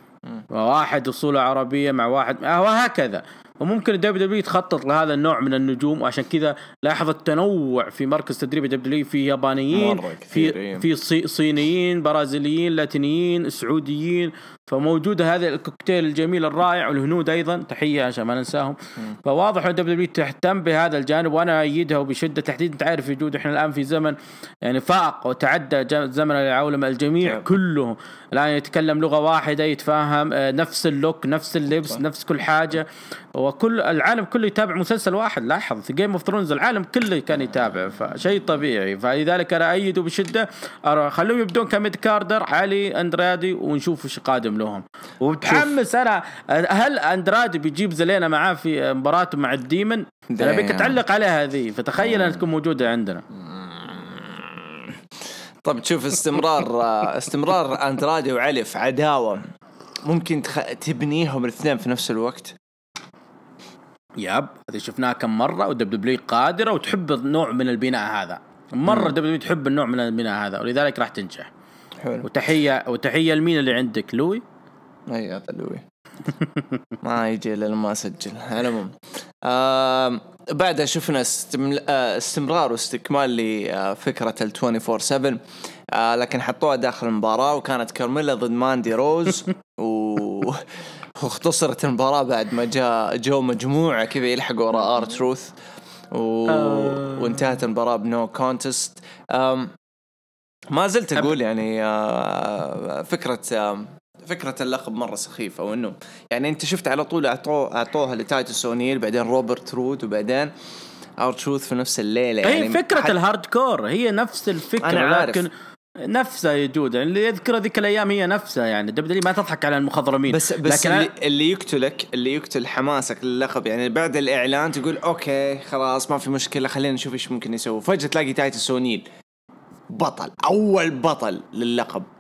وواحد أصوله عربية مع واحد، وهكذا. وممكن دبليو دبليو يتخطط لهذا النوع من النجوم، وعشان كذا لاحظ التنوع في مركز تدريب دبليو دبليو، في يابانيين، في في صينيين، برازيليين، لاتينيين، سعوديين، فموجودة هذا الكوكتيل الجميل الرائع، والهنود أيضا تحية عشان ما ننساهم. فواضح أن دبليو دبليو تهتم بهذا الجانب، وأنا أيدها وبشدة. تحديدا أنت عارف وجود إحنا الآن في زمن يعني فاق وتعدى زمن العولمة، الجميع كله الآن يتكلم لغة واحدة، يتفاهم نفس اللوك، نفس اللبس، نفس كل حاجة، وكل العالم كله يتابع مسلسل واحد. لاحظ في جيم اوف ثرونز العالم كله كان يتابع، فشيء طبيعي. فلذلك أنا أيده بشدة، خلوهم يبدون كميد كاردر علي أندرادي، ونشوف وش قادم لهم. ومتحمس أنا، هل أندرادي بيجيب زلينا معاه في مباراته مع الديمن؟ أنا بك تعلق عليها هذه، فتخيل أن تكون موجودة عندنا. طب تشوف استمرار استمرار أندرادي وعلي في عداوة ممكن تخ... تبنيهم الاثنين في نفس الوقت؟ ياب هذا شفناه كم مرة، ودبليو دبليو قادرة وتحب النوع من البناء هذا، مرة دبليو تحب النوع من البناء هذا، ولذلك راح تنجح. حلو. وتحية وتحية لمين اللي عندك؟ لوي. أي هذا لوي ما يجي إلا لما أسجل. على آه بعدها شفنا استمل... آه استمرار واستكمال لفكرة ال أربعة وعشرين سبعة، آه لكن حطوها داخل المباراة، وكانت كارميلا ضد ماندي روز و... واختصرت المباراة بعد ما جاء جو مجموعة كذا يلحقوا وراء آر تروث و... آه. وانتهت المباراة بنو كونتست. ما زلت أقول يعني آه فكرة آه فكرة اللقب مرة سخيفة، وإنه يعني أنت شفت على طول أعطوه أعطوها لتايتوس أونيل، بعدين روبرت رود، وبعدين آر تروث في نفس الليلة. يعني هي فكرة حد... الهاردكور هي نفس الفكرة، لكن نفسها يجود يعني اللي يذكر ذيك الأيام هي نفسها، يعني دبليو ما تضحك على المخضرمين، بس بس اللي, أنا... اللي يقتلك اللي يقتل حماسك للقب، يعني بعد الإعلان تقول أوكي خلاص ما في مشكلة، خلينا نشوف إيش ممكن يسوي. فجأة تلاقي تايتوس أونيل بطل، أول بطل للقب،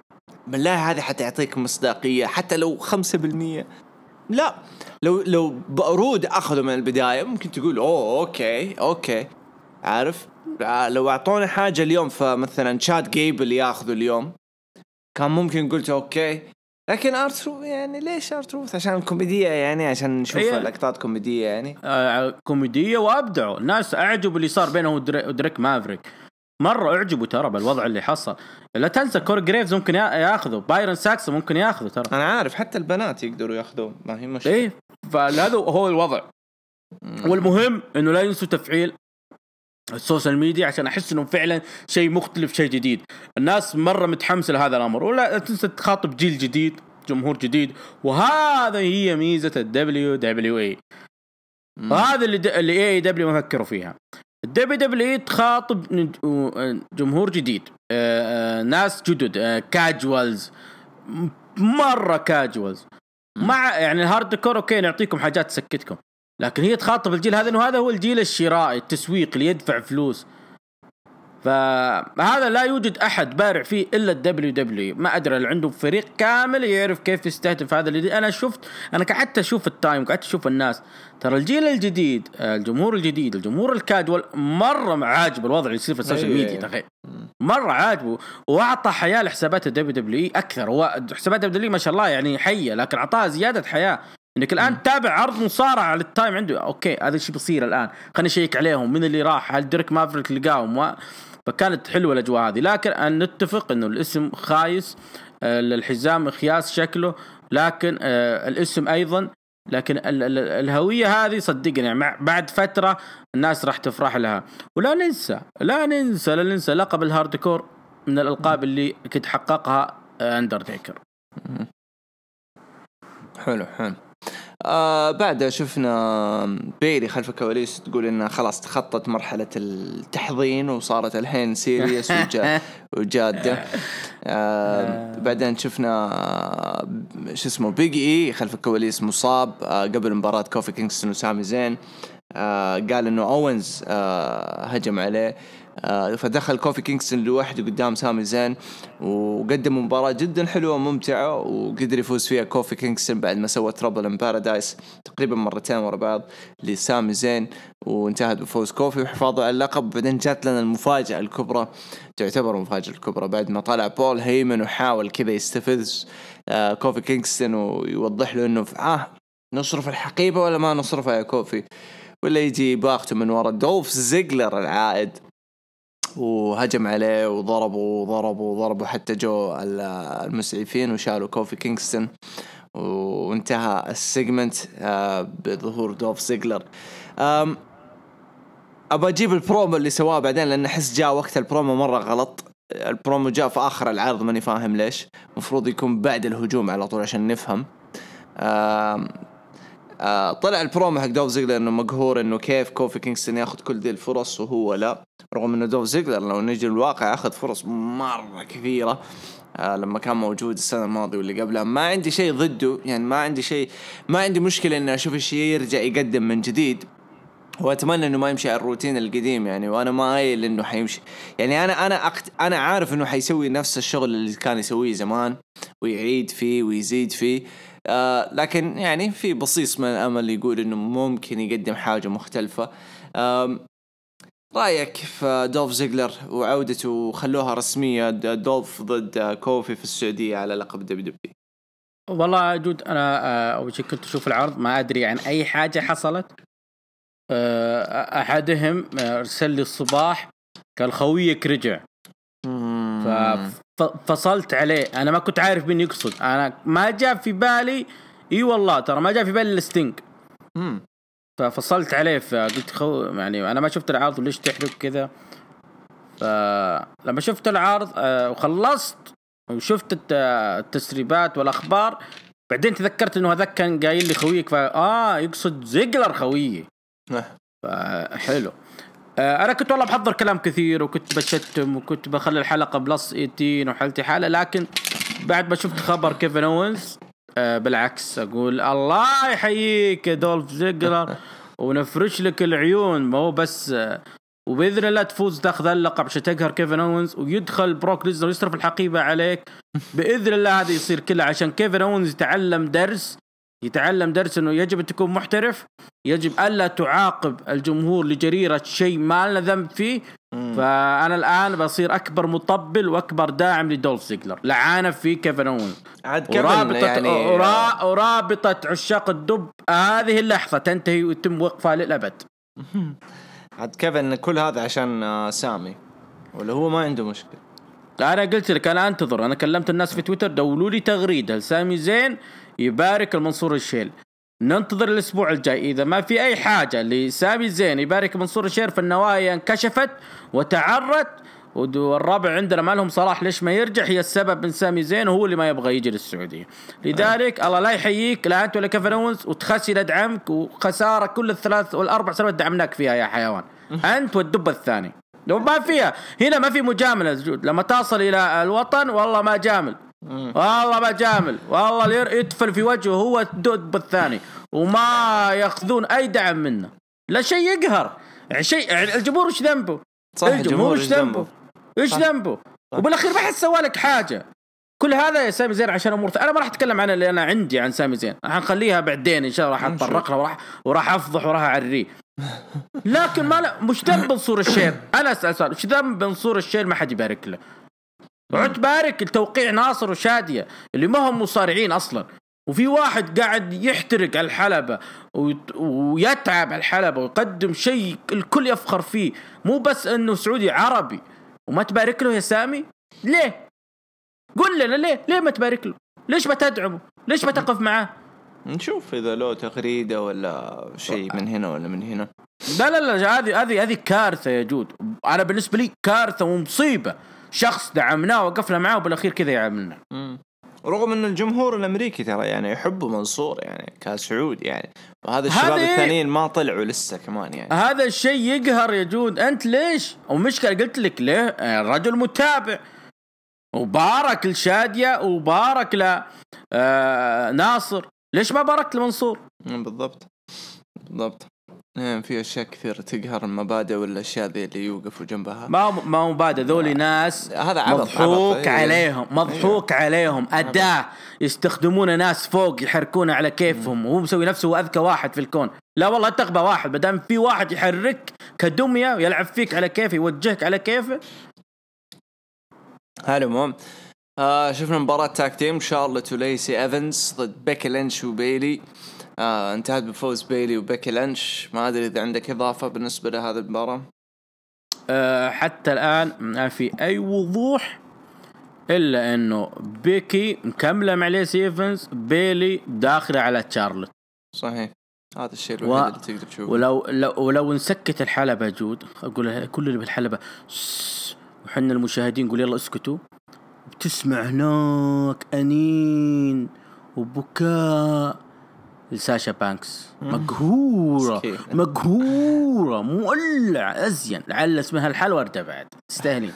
بالله هذه حتى يعطيك مصداقية حتى لو خمسة بالمية. لا لو لو بأرود أخذه من البداية ممكن تقول أوه أوكي أوكي عارف. لو أعطوني حاجة اليوم فمثلا شات جيبل ياخذه اليوم كان ممكن قلت أوكي. لكن أرتروث يعني ليش أرتروث؟ عشان كوميدية يعني عشان نشوف إيه. لقطات كوميدية يعني آه كوميدية وأبدعوا الناس. أعجبوا اللي صار بينه ودريك مافريك مرة أعجبوا ترى بالوضع اللي حصل. لا تنسى كور جريفز ممكن ياخذه بايرن ساكس ممكن ياخذه ترى. أنا عارف حتى البنات يقدروا ياخذوه ما هي مشكلة. إيه فهذا هو الوضع. والمهم إنه لا ينسوا تفعيل السوشيال ميديا عشان أحس إنه فعلا شيء مختلف شيء جديد. الناس مرة متحمسة لهذا الأمر. ولا تنسى تخاطب جيل جديد جمهور جديد وهذا هي ميزة الدبليو دبليو اي. وهذا اللي د... اللي اي دبليو ما فكروا فيها. الدبليو دبليو اي تخاطب جمهور جديد آه آه ناس جدد آه كاجوالز مرة كاجوالز مع يعني الهارد كور اوكي نعطيكم حاجات تسكتكم. لكن هي تخاطب الجيل هذا انه هذا هو الجيل الشرائي التسويق اللي يدفع فلوس. فهذا لا يوجد أحد بارع فيه إلا الدبليو دبليو. ما أدري اللي عنده فريق كامل يعرف كيف يستهدف هذا اللي أنا شفت. أنا قعدت أشوف التايم قعدت أشوف الناس ترى الجيل الجديد الجمهور الجديد الجمهور الكاجوال مرة عاجب الوضع اللي يصير في السوشيال ميديا. تخيل مرة عاجبه وأعطى حياة لحسابات الدبليو دبليو أكثر. وحسابات الدبليو ما شاء الله يعني حية لكن أعطاها زيادة حياة. انك الان تتابع عرض مصارعه على التايم عنده اوكي هذا الشيء بيصير الان خلينا نشيك عليهم من اللي راح هل دريك مافريك لقاهم و... فكانت حلوه الاجواء هذه. لكن ان نتفق انه الاسم خايس الحزام خياس شكله لكن الاسم ايضا لكن ال... ال... الهويه هذه صدقني يعني بعد فتره الناس راح تفرح لها. ولا ننسى لا ننسى لا ننسى لقب الهاردكور من الالقاب اللي كنت حققها اندرتيكر. حلو حلو. آه بعدها شفنا بيلي خلف الكواليس تقول إنها خلاص تخطت مرحلة التحضين وصارت الحين سيريس وجا وجادة. آه بعدين شفنا شو اسمه بيجي إي خلف الكواليس مصاب آه قبل مباراة كوفي كينغستون وسامي زين. آه قال إنه أوينز آه هجم عليه آه فدخل كوفي كينغستون لوحده قدام سامي زين وقدم مباراة جدا حلوة وممتعة وقدر يفوز فيها كوفي كينغستون بعد ما سوى ترابل ان بارادايس تقريبا مرتين ورا بعض لسامي زين وانتهت بفوز كوفي وحفاظه على اللقب. بعدين جات لنا المفاجأة الكبرى تعتبر المفاجأة الكبرى بعد ما طلع بول هيمن وحاول كذا يستفز آه كوفي كينغستون ويوضح له انه آه نصرف الحقيبة ولا ما نصرفها يا كوفي ولا يجي باخته من ورا دولف زيجلر العائد وهجم عليه وضربوا وضربوا وضربوا حتى جو المسعفين وشالوا كوفي كينغستون وانتهى السيجمنت بظهور دولف زيجلر. أبى أجيب البرومو اللي سواه بعدين لأن أحس جاء وقت البرومو مرة غلط. البرومو جاء في آخر العرض ماني فاهم ليش مفروض يكون بعد الهجوم على طول عشان نفهم. آه طلع البرومو حق دوف زيجلر انه مقهور انه كيف كوفي كينغستون ياخذ كل دي الفرص وهو لا. رغم انه دوف زيجلر لو نجي الواقع اخذ فرص مرة كثيرة آه لما كان موجود السنة الماضية واللي قبلها. ما عندي شيء ضده يعني ما عندي شيء ما عندي مشكلة انه اشوف الشيء يرجع يقدم من جديد واتمنى انه ما يمشي على الروتين القديم يعني. وانا ما قايل انه حيمشي يعني انا انا أقت... انا عارف انه حيسوي نفس الشغل اللي كان يسويه زمان ويعيد فيه ويزيد فيه. آه لكن يعني في بصيص من الأمل يقول إنه ممكن يقدم حاجة مختلفة. آه رأيك في دولف زيجلر وعودته وخلوها رسمية دولف ضد كوفي في السعودية على لقب دبليو دبليو؟ والله جود أنا أول شيء كنت أشوف العرض ما أدري عن أي حاجة حصلت. آه أحدهم أرسل لي الصباح قال خويك رجع ففصلت عليه. أنا ما كنت عارف مين يقصد. أنا ما جاء في بالي إي والله ترى ما جاء في بالي الستينج ففصلت عليه. فقلت خو يعني أنا ما شفت العرض وليش تحرق كذا. فلما شفت العرض وخلصت وشفت التسريبات والأخبار بعدين تذكرت إنه هذا كان قايل لي خويك فآه يقصد زيجلر خويه. فحلو. أنا كنت والله بحضر كلام كثير وكنت بشتم وكنت بخلي الحلقة بلس ثمانية عشر وحالتي حالة. لكن بعد ما شفت خبر كيفن أوينز بالعكس أقول الله يحييك يا دولف زيجلر ونفرش لك العيون. ما هو بس وباذن الله تفوز تاخذ اللقب عشان تقهر كيفن اونز ويدخل بروك ليزنر ويصرف الحقيبه عليك باذن الله. هذا يصير كله عشان كيفن اونز يتعلم درس يتعلم درس انه يجب ان تكون محترف، يجب الا تعاقب الجمهور لجريره شيء ما لنا ذنب فيه. مم. فانا الان بصير اكبر مطبل واكبر داعم لدولف زيجلر، لعانه في كيفن اونز. عاد كيفن يعني ورا... ورابطه عشاق الدب هذه اللحظه تنتهي ويتم وقفها للابد. عاد كيفن كل هذا عشان سامي ولا هو ما عنده مشكله؟ انا قلت لك انا انتظر، انا كلمت الناس في تويتر دولوا لي تغريده لسامي زين يبارك المنصور الشيل. ننتظر الاسبوع الجاي اذا ما في اي حاجه لسامي زين يبارك منصور الشيل، فالنوايا انكشفت وتعرت. والرابع عندنا ما لهم صلاح ليش ما يرجع، هي السبب من سامي زين وهو اللي ما يبغى يجي للسعوديه. لذلك الله لا يحييك لا انت ولا كيفن اونز، وتخسي ندعمك وخساره كل الثلاث والاربع سنوات دعمناك فيها يا حيوان انت والدب الثاني. لو ما فيها هنا ما في مجامله زود، لما تصل الى الوطن والله ما جامل والله ما جامل والله اللي يدفل في وجهه هو الدب الثاني وما ياخذون اي دعم منه. لا شيء يقهر شيء الجمهور ايش ذنبه؟ صح الجمهور ايش ذنبه؟ ايش ذنبه؟ وبالاخير ما حد سوى لك حاجه. كل هذا يا سامي زين عشان امور. انا ما راح اتكلم عن اللي انا عندي عن سامي زين، راح نخليها بعدين ان شاء الله. راح اتطرق لها وراح وراح افضح وراح اعريه. لكن ما لا مش ذنب منصور الشيل. انا اسال سؤال، ايش ذنب منصور الشيل ما حد يبارك له؟ وعد بارك التوقيع ناصر وشاديه اللي ما هم مصارعين اصلا، وفي واحد قاعد يحترق على الحلبة ويتعب على الحلبة ويقدم شيء الكل يفخر فيه، مو بس انه سعودي عربي وما تبارك له يا سامي. ليه؟ قل لنا ليه ليه ما تبارك له؟ ليش ما تدعمه؟ ليش ما تقف معاه؟ نشوف اذا له تغريدة ولا شيء من هنا ولا من هنا. لا لا لا هذه هذه هذه كارثة يا جود. انا بالنسبة لي كارثة ومصيبة. شخص دعمناه وقفنا معاه وبالاخير كذا يعملنا. رغم ان الجمهور الامريكي ترى يعني يحبوا منصور يعني كسعودي يعني، وهذا الشباب الثانيين ما طلعوا لسه كمان يعني. هذا الشيء يقهر يا جود. انت ليش؟ ومشكلة قلت لك ليه؟ الرجل متابع وبارك لشادية وبارك ل آه ناصر، ليش ما بارك لمنصور؟ بالضبط بالضبط. يعني في أشياء كثير تقهر المبادئ والأشياء ذي اللي يوقفوا جنبها. ما ما مبادئ ذولي ناس هذا مضحوك عبط. عليهم مضحوك أيه. عليهم أداة يستخدمون ناس فوق يحركون على كيفهم، وهو مسوي نفسه أذكى واحد في الكون. لا والله تغبى واحد، بدام في واحد يحرك كدمية ويلعب فيك على كيفه يوجهك على كيفه. هلا مهم. آه شفنا مباراة تاك تيم شارلوت وليسي إيفنز ضد بيكي لينش وبيلي. آه انتهت بفوز بيلي وبيكي لينش. ما أدري إذا عندك إضافة بالنسبة لهذا المباراة. أه حتى الآن ما في أي وضوح إلا إنه بيكي مكملة مع ليسي إيفنز، بيلي داخلة على شارلوت. صحيح هذا الشيء الوحيد و... اللي تقدر تشوفه. ولو لو ولو نسكت الحلبة جود، أقول كل اللي بالحلبة وحنا المشاهدين نقول يلا اسكتوا، بتسمع هناك أنين وبكاء لساشا بانكس مقهورة مقهورة مولع أزين، لعل اسمها الحلوة ارتفعت تستاهلين.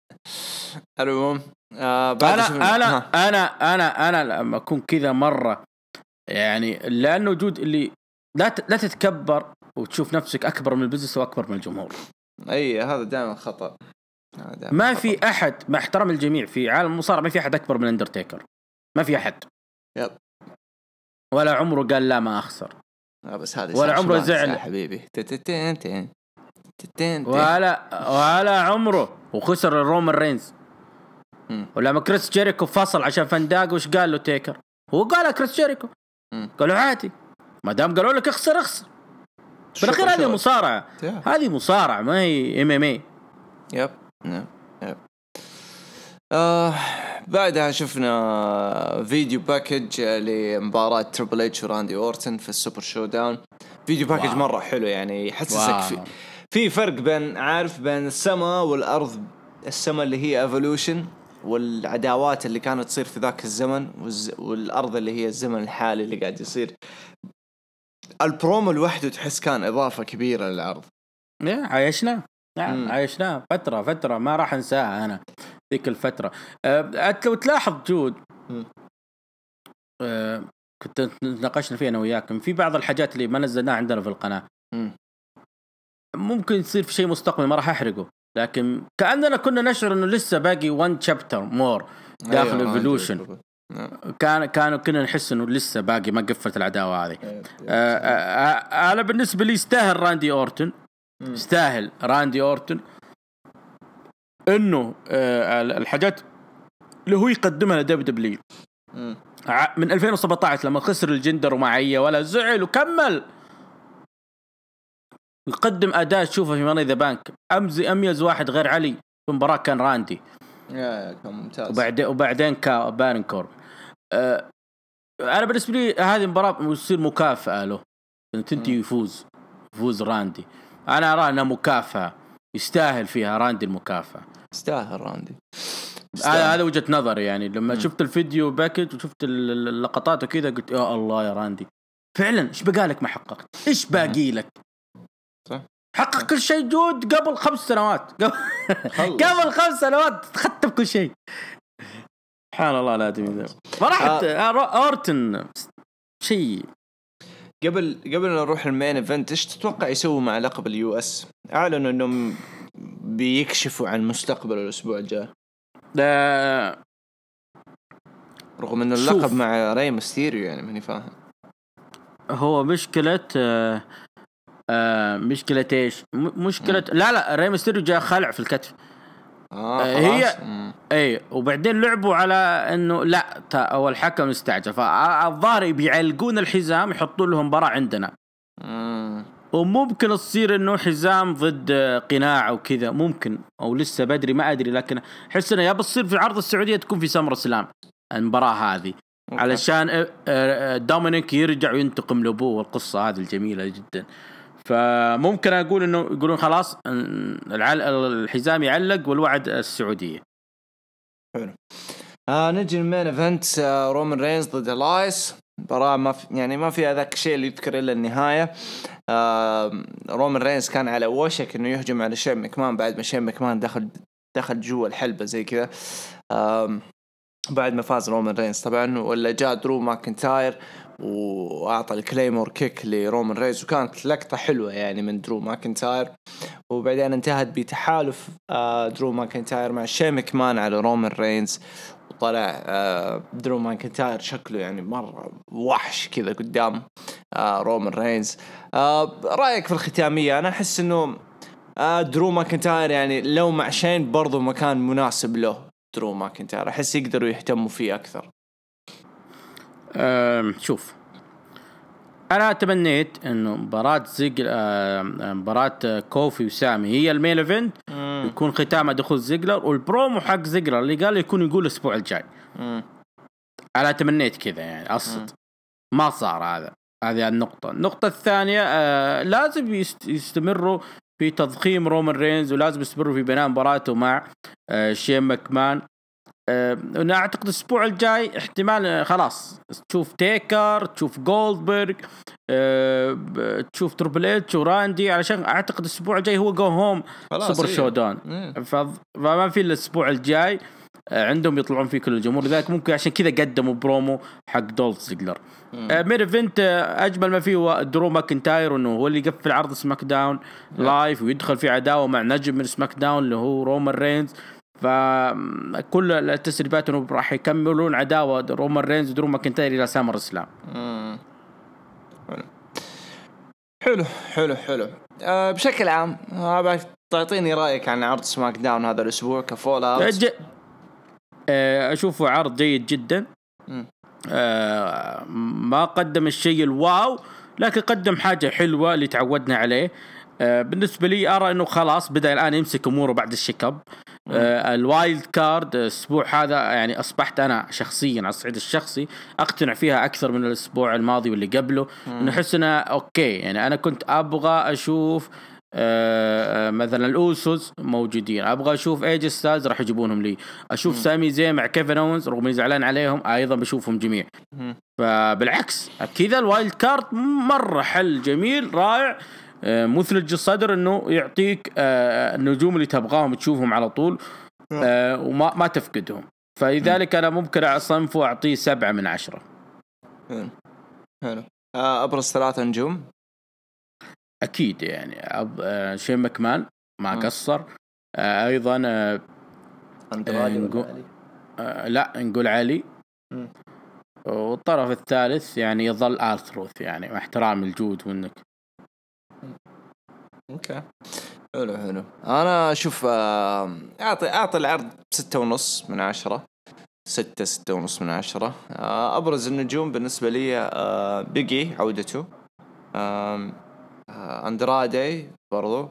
المهم آه أنا أنا, أنا أنا أنا لما أكون كذا مرة يعني، لأنه جود اللي لا لا تتكبر وتشوف نفسك أكبر من البزنس وأكبر من الجمهور. أي هذا دائما خطأ. ما في أحد مع احترام الجميع في عالم المصارعة، ما في أحد أكبر من الأندرتيكر، ما في أحد. يب. ولا عمره قال لا ما أخسر. آه بس هذا ولا عمره زعل حبيبي. تتين تين تتين. ولا ولا عمره وخسر الرومان رينز. ولما كريس جيريكو فصل عشان فانداغ وش قال له تيكر؟ هو قال كريس جيريكو قالوا عادي ما دام قالوا لك اخسر اخسر. بالاخير هذه مصارعة، هذه مصارعة ما هي ام ام اي. يب يب يب. آه بعدها شفنا فيديو باكج لمباراة تريبل اتش وراندي اورتن في السوبر شو داون. فيديو باكج واو. مرة حلو يعني يحسسك في في فرق بين عارف بين السماء والأرض. السماء اللي هي ايفولوشن والعداوات اللي كانت تصير في ذاك الزمن، والأرض اللي هي الزمن الحالي اللي قاعد يصير. البرومو لوحده تحس كان إضافة كبيرة للعرض. عايشنا نعم عايشنا فترة فترة ما راح انساها أنا ذيك الفترة. أه لو تلاحظ جود أه كنت ناقشنا فيها أنا وياكم في بعض الحاجات اللي ما نزلناها عندنا في القناة. م. ممكن يصير في شيء مستقبل ما راح احرقه، لكن كأننا كنا نشعر انه لسه باقي وان شابتر مور داخل أيوة ايفولوشن. كان كانوا كنا نحس انه لسه باقي ما قفلت العداوه هذه. أيوة. آه آه انا بالنسبه لي يستاهل راندي اورتن، يستاهل راندي اورتن انه آه الحاجات اللي هو يقدمها لدبليو دبليو من ألفين وسبعة عشر لما خسر الجندر ومعيه ولا زعل وكمل يقدم اداء تشوفه في ماني ذا بانك. امزي اميز واحد غير علي في مباراه كان راندي، يا كان ممتاز. وبعدين وبعدين كبارن كورب. أه انا بالنسبه لي هذه المباراه يصير مكافاه له ان تنتهي يفوز يفوز راندي. انا ارى انها مكافاه يستاهل فيها راندي المكافاه، يستاهل راندي. هذا هذا وجهة نظري يعني. لما م. شفت الفيديو باكج وشفت اللقطات وكذا قلت يا الله يا راندي فعلا ايش بقالك ما حققت؟ ايش باقي لك؟ صح حقق كل شيء جود قبل خمس سنوات قبل, قبل خمس سنوات ختم كل شيء. سبحان الله لا ادري فرحت آه. اورتن شيء. قبل قبل أن نروح المين ايفنت ايش تتوقع يسوي مع لقب اليو اس؟ اعلنوا انهم بيكشفوا عن مستقبل الاسبوع الجاي ده، رغم انه اللقب مع راي ميستيريو يعني ماني فاهم. هو مشكلة آه آه مشكلة ايش؟ مشكلة م. لا لا راي ميستيريو جاء خلع في الكتف. آه آه هي م. اي وبعدين لعبوا على انه لا اول حكم استعجل فالظاهر بيعلقون الحزام يحطوا لهم مباراة عندنا م. وممكن تصير انه حزام ضد قناع او كذا ممكن او لسه بدري ما ادري. لكن احس انه يا بتصير في العرض السعوديه تكون في سمر سلام المباراه هذه أوكي. علشان دومينيك يرجع وينتقم لابوه والقصه هذه الجميله جدا. فممكن اقول انه يقولون خلاص الحزام يعلق والوعد السعوديه. حلو. آه نجي المين ايفنت آه رومان رينز ضد الايس. مباراة ما في يعني ما فيها ذاك الشيء اللي يذكر إلا النهاية. آه رومان رينز كان على وشك إنه يهجم على شين مكمان بعد ما شين مكمان دخل دخل جوا الحلبة زي كذا آه بعد ما فاز رومان رينز طبعا. ولا جاء درو ماكنتاير وأعطى الكليمور كيك لرومان رينز وكانت لقطة حلوة يعني من درو ماكنتاير. وبعدين انتهت بتحالف آه درو ماكنتاير مع شين مكمان على رومان رينز. طلع آه درو ماكنتاير شكله يعني مرة وحش كذا قدام آه رومان رينز. آه رأيك في الختامية؟ أنا أحس إنه آه درو ماكنتاير يعني لو مع شين برضو مكان مناسب له. درو ماكنتاير أحس يقدروا يهتموا فيه أكثر. أه شوف أنا تمنيت إنه مباراة زيجل آه مباراة كوفي وسامي هي المين إيفنت يكون ختامه دخول زيجلر والبرومو حق زيجلر اللي قال يكون يقول الأسبوع الجاي. مم. أنا تمنيت كذا يعني أصد ما صار هذا. هذه النقطة. النقطة الثانية آه لازم يست يستمروا في تضخيم رومان رينز ولازم يستمروا في بناء مباراته مع آه شين ماكمان. آه أنا أعتقد الأسبوع الجاي احتمال آه خلاص تشوف تيكر تشوف جولدبرغ آه تشوف تربل اتش وراندي علشان أعتقد الأسبوع الجاي هو جو هوم سوبر شو دون. فما في الأسبوع الجاي آه عندهم يطلعون فيه كل الجمهور. لذلك ممكن عشان كذا قدموا برومو حق دولف زيجلر. آه مير إيفنت آه أجمل ما فيه هو درو ماكنتاير إنه هو اللي يقفل عرض سماك داون لايف ويدخل في عداوة مع نجم من سماك داون اللي هو رومان رينز. فكل التسريبات انه راح يكملون عداوه رومان رينز ودرو ماكنتاير الى سامر اسلام. حلو حلو حلو أه بشكل عام أه تعطيني رايك عن عرض سماك داون هذا الاسبوع كفول اوت؟ أه اشوفه عرض جيد جدا. أه ما قدم الشيء الواو لكن قدم حاجه حلوه اللي تعودنا عليه. أه بالنسبه لي ارى انه خلاص بدا الان يمسك اموره بعد الشيكاب. آه الوايلد كارد الاسبوع هذا يعني اصبحت انا شخصيا على الصعيد الشخصي اقتنع فيها اكثر من الاسبوع الماضي واللي قبله. نحس انها اوكي يعني انا كنت ابغى اشوف آه مثلا الاوسوس موجودين ابغى اشوف ايج ستايلز راح يجيبونهم لي اشوف مم. سامي زي مع كيفن اونز رغم اني زعلان عليهم ايضا بشوفهم جميع. مم. فبالعكس كذا الوايلد كارد مره حل جميل رائع مثلج الصدر انه يعطيك النجوم اللي تبغاهم تشوفهم على طول وما ما تفقدهم. فلذلك انا ممكن اصنفه واعطيه سبعة من عشرة. حلو حلو. ابرز ثلاثة نجوم اكيد يعني أب... آه شين ماكمان ما قصر. آه ايضا آه اندرادي نقول ولا علي؟ آه لا نقول علي. مم. والطرف الثالث يعني يظل آرثروث، يعني مع احترام الجود وانك. اوكي حلو حلو. انا اشوف آه، اعطي اعطي العرض ستة ونص من عشرة. ستة ستة ونص من عشرة. آه، ابرز النجوم بالنسبة لي آه، بيجي عودته، آه، آه، اندرادي برضو،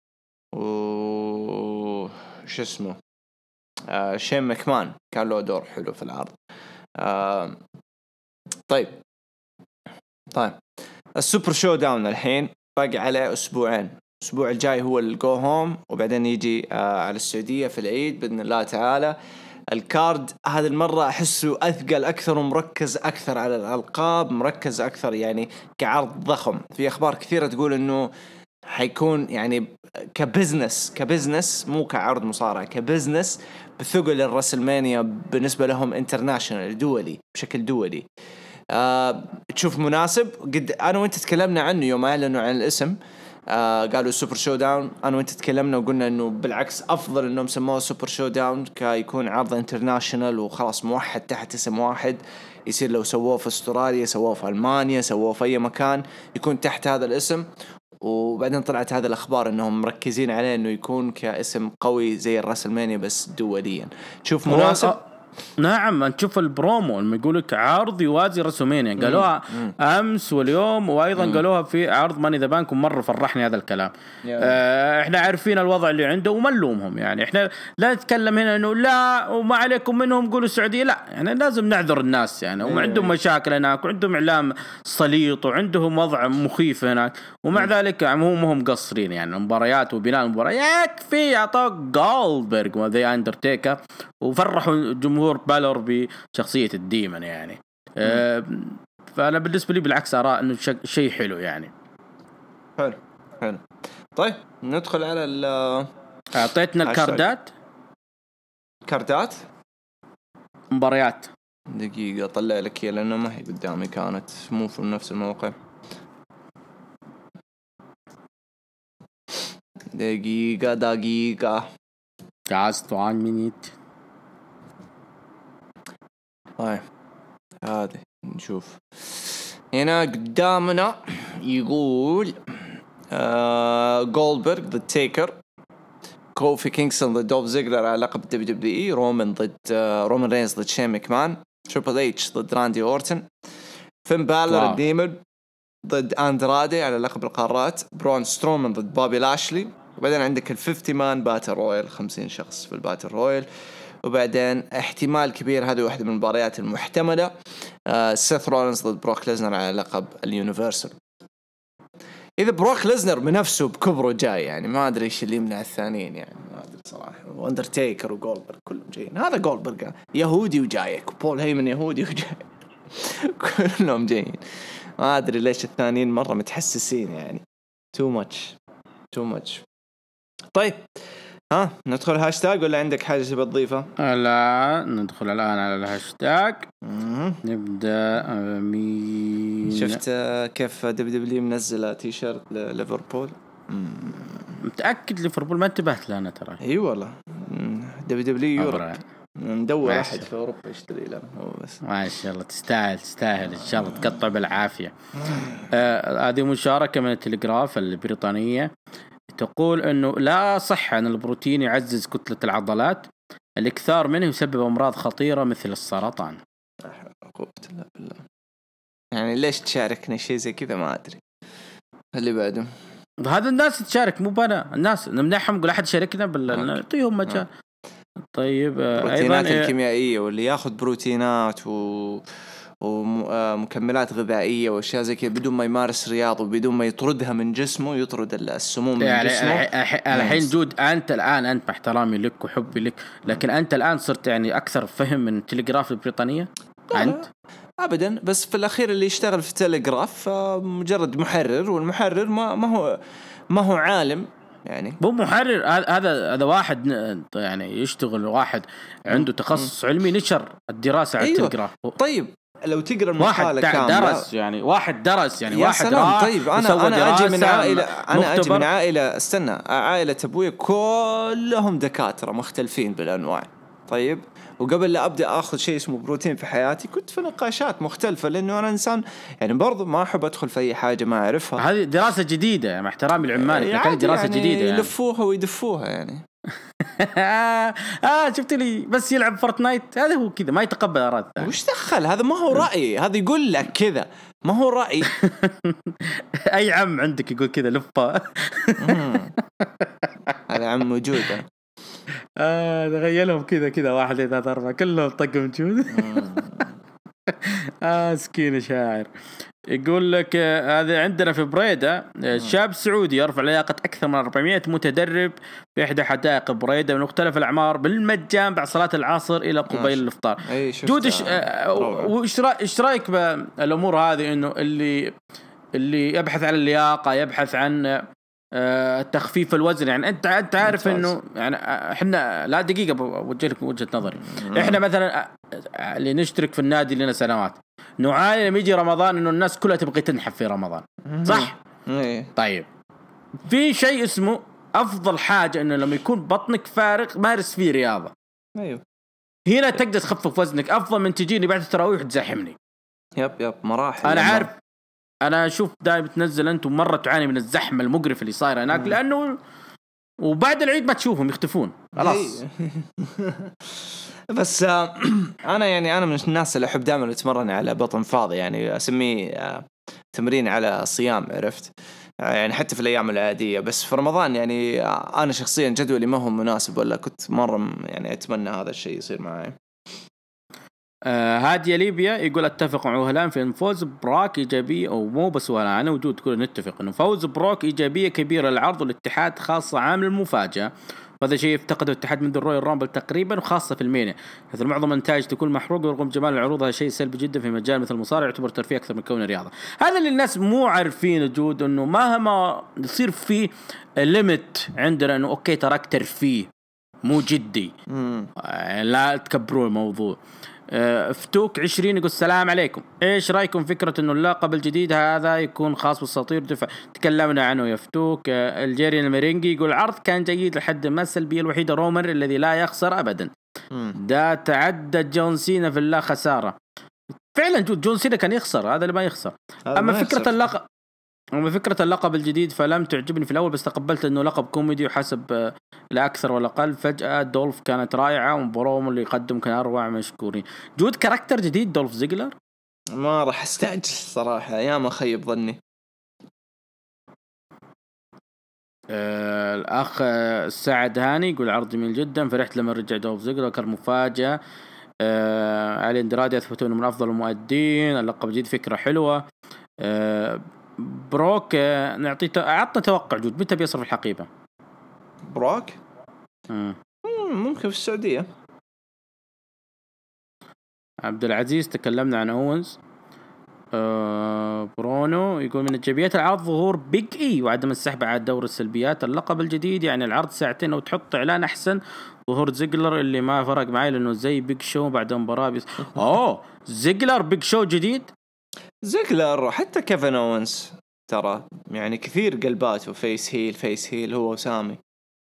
و شو اسمه آه، شين ماكمان كان له دور حلو في العرض. آه، طيب طيب السوبر شو داون الحين باقي عليه اسبوعين. الاسبوع الجاي هو الجو هوم، وبعدين يجي آه على السعودية في العيد بإذن الله تعالى. الكارد هذه المرة أحسه أثقل أكثر ومركز أكثر على الألقاب، مركز أكثر يعني كعرض ضخم. في أخبار كثيرة تقول إنه حيكون يعني كبزنس كبزنس مو كعرض مصارعة، كبزنس بثقل الرسلمانيا بالنسبة لهم انترناشنال دولي بشكل دولي. آه، تشوف مناسب؟ قد أنا وأنت تكلمنا عنه يوم أعلنوا عن الاسم. آه، قالوا سوبر شو داون. أنا وأنت تكلمنا وقلنا إنه بالعكس أفضل إنهم سموه سوبر شو داون كيكون عرض انترناشنال وخلاص موحد تحت اسم واحد. يصير لو سووه في استراليا، سووه في ألمانيا، سووه في أي مكان يكون تحت هذا الاسم. وبعدين طلعت هذه الأخبار إنهم مركزين عليه إنه يكون كاسم قوي زي الرسلمانيا بس دوليا. تشوف مناسب؟ نعم، نشوف البرومو لما يقولك عرض يوازي رسومينيا قالوها امس واليوم، وايضا مم. قالوها في عرض ماني ذا بانك، ومره فرحني هذا الكلام. آه احنا عارفين الوضع اللي عنده وملومهم، يعني احنا لا نتكلم هنا انه لا وما عليكم منهم قولوا السعوديه، لا يعني لازم نعذر الناس يعني. هم عندهم مشاكل هناك وعندهم اعلام سليط وعندهم وضع مخيف هناك، ومع مم. ذلك هم هم قصرين يعني مباريات وبناء المباريات يكفي. اعطوك جولدبرغ وذي اندرتيكر وفرحوا الجمهور بالور بشخصية الديمن يعني. أه فأنا بالنسبة لي بالعكس أرى أنه شيء حلو يعني. حلو حلو. طيب ندخل على ال أعطيتنا الكاردات كاردات مباريات. دقيقة أطلع لك هي لأنه ما هي قدامي، كانت مو في نفس الموقع. دقيقة دقيقة just one minute. طيب هذه نشوف هنا قدامنا يقول آه جولدبرغ ضد تيكر، كوفي كينغستون ضد دوف زيجلر على لقب دبليو دبليو اي، رومان ضد آه رومان رينز ضد شين ماكمان، تريبل اتش ضد راندي اورتن، فين بالر الديمن ضد اندرادي على لقب القارات، برون سترومان ضد بوبي لاشلي، وبعدين عندك الفيفتي مان باتل رويال، خمسين شخص في الباتل رويال، وبعدين احتمال كبير هذه واحدة من المباريات المحتملة آه سيث رولينز ضد بروك ليزنر على لقب اليونيفرسال. إذا بروك ليزنر بنفسه بكبره جاي يعني ما أدري إيش اللي يمنع الثانيين يعني، ما أدري صراحة. وأندرتيكر وجولدبرغ كلهم جايين، هذا جولدبرغ يهودي وجايك، وبول هيمن يهودي وجاي كلهم جايين. ما أدري ليش الثانيين مرة متحسسين يعني too much too much. طيب ها ندخل هاشتاج ولا عندك حاجة تبغى تضيفها؟ لا ندخل الآن على الهاشتاج. نبدأ. مين شفت كيف دبليو دبليو منزلة تي شيرت ليفربول؟ متأكد ليفربول ما انتبهت لنا ترى. اي والله دبليو دبليو يوروب ندور أحد في أوروبا يشتري لنا هو بس. ما شاء الله تستاهل تستاهل إن شاء الله تقطع بالعافية. هذه آه مشاركة من التلغراف البريطانية تقول أنه لا صح أن البروتين يعزز كتلة العضلات، الإكثار منه يسبب أمراض خطيرة مثل السرطان. قوة الله بالله. يعني ليش تشاركنا شيء زي كذا ما أدري. اللي بعده هذا الناس تشارك مو بنا، الناس نمنحهم نقول أحد شاركنا بال نعطيهم مجال. طيب البروتينات الكيميائية واللي ياخذ بروتينات و ومكملات غذائية وأشياء زي كذا بدون ما يمارس رياضة وبدون ما يطردها من جسمه، يطرد السموم من يعني جسمه. الحين جود أنت الآن أنت باحترامي لك وحبي لك، لكن أنت الآن صرت يعني أكثر فهم من التلغراف البريطانية. أنت أبدا، بس في الأخير اللي يشتغل في التلغراف مجرد محرر، والمحرر ما ما هو ما هو عالم يعني. مو محرر، هذا هذا واحد يعني يشتغل، واحد عنده تخصص علمي نشر الدراسة على أيوة. التلغراف. طيب لو تقرا واحد المقاله تع- كامله درس يعني واحد درس يعني يا واحد سلام. راح طيب انا وسوى انا اجي من دراسة عائله انا اجي مختبر. من عائله استنى عائله ابوي كلهم دكاتره مختلفين بالانواع. طيب وقبل لا ابدا اخذ شيء اسمه بروتين في حياتي كنت في نقاشات مختلفه لانه انا انسان يعني برضو ما احب ادخل في اي حاجه ما اعرفها. هذه دراسة جديدة مع احترامي العماني، يعني كانت دراسة يعني جديدة يعني. يلفوها ويدفوها يعني. اه شفت لي بس يلعب فورتنايت هذا هو كذا ما يتقبل آراء الثاني. وش دخل هذا؟ ما هو رأي، هذا يقول لك كذا ما هو رأي. اي عم عندك يقول كذا لفه. هذا عم موجودة. آه تخيلهم كذا كذا واحد اثنين ثلاثة أربعة كلهم طقم جود. آه سكين شاعر. يقول لك آه هذا عندنا في بريدة آه شاب سعودي يرفع لياقة أكثر من أربعمائة متدرب في إحدى حدائق بريدة من مختلف الأعمار بالمجان بعد صلاة العصر إلى قبيل الإفطار. جود إيش آه وإيش رأ إيش رأيك بالأمور هذه؟ إنه اللي اللي يبحث عن اللياقة يبحث عن آه تخفيف الوزن، يعني انت انت عارف انه يعني احنا لا دقيقه بوجه لك وجهه نظري. احنا مثلا اللي نشترك في النادي لنا سنوات نعاني لما يجي رمضان انه الناس كلها تبغى تنحف في رمضان صح. طيب في شيء اسمه افضل حاجه انه لما يكون بطنك فارغ مارس فيه رياضه. ايوه هنا تقدر تخفف وزنك افضل من تجيني بعد التراويح تزاحمني. يب يب مراحل. انا عارف انا اشوف دائما تنزل انتم مره تعاني من الزحمه المقرف اللي صاير هناك مم. لانه وبعد العيد ما تشوفهم يختفون خلاص. بس انا يعني انا من الناس اللي احب دائما اتمرن على بطن فاضي، يعني اسميه تمرين على صيام، عرفت يعني حتى في الايام العاديه. بس في رمضان يعني انا شخصيا جدولي ما هو مناسب، ولا كنت مره يعني اتمنى هذا الشيء يصير معي. آه هادية ليبيا يقول اتفق مع وهلان في ان فوز براك ايجابيه، او مو بس وهلان انا وجود كلنا نتفق انه فوز براك ايجابيه كبيره للعرض والاتحاد، خاصه عامل المفاجاه، وهذا شيء يفتقده الاتحاد منذ الرويال رامبل تقريبا، وخاصه في المينيا حيث معظم النتائج تكون محروقه، ورغم جمال العروض هذا شيء سلبي جدا في مجال مثل المصارعه يعتبر ترفيه اكثر من كونه رياضه. هذا اللي الناس مو عارفين وجود انه مهما يصير فيه ليميت عندنا انه اوكي تراك ترفيه مو جدي لا تكبروا الموضوع. فتوك عشرين يقول السلام عليكم، ايش رايكم فكره انه اللقب الجديد هذا يكون خاص بالاساطير دفع؟ تكلمنا عنه يا فتوك. الجيري الميرينجي يقول العرض كان جيد لحد ما السلبيه الوحيده رومر الذي لا يخسر ابدا، ده تعدى جون سينا في اللا خساره فعلا. جون سينا كان يخسر، هذا اللي ما يخسر. اما فكره اللقب أما فكرة اللقب الجديد فلم تعجبني في الأول، بس تقبلت أنه لقب كوميدي وحسب لا أكثر ولا أقل. فجأة دولف كانت رائعة وبرومو اللي يقدم كان أروع، مشكورين. جود كاركتر جديد دولف زيجلر ما راح استعجل صراحة، يا ما خيب ظني. آه الأخ سعد هاني يقول عرض جميل جدا، فرحت لما رجع دولف زيجلر كان مفاجأة. آه علي اندرادي أثبتوا أنه من أفضل المؤدين، اللقب الجديد فكرة حلوة. آه بروك نعطيه عطنا توقع جود متى بيصرف الحقيبة؟ بروك مم. ممكن في السعودية. عبد العزيز تكلمنا عن أوينز. أه برونو يقول من إيجابيات العرض ظهور بيج إي وعدم السحب على دور السلبيات. اللقب الجديد يعني العرض ساعتين أو تحط إعلان أحسن. ظهور زيجلر اللي ما فرق معي لأنه زي بيج شو بعد مباراة بيس... أوه زيجلر بيج شو جديد. زيجلر حتى كيفن أوينز ترى يعني كثير قلبات وفيس هيل فيس هيل هو وسامي.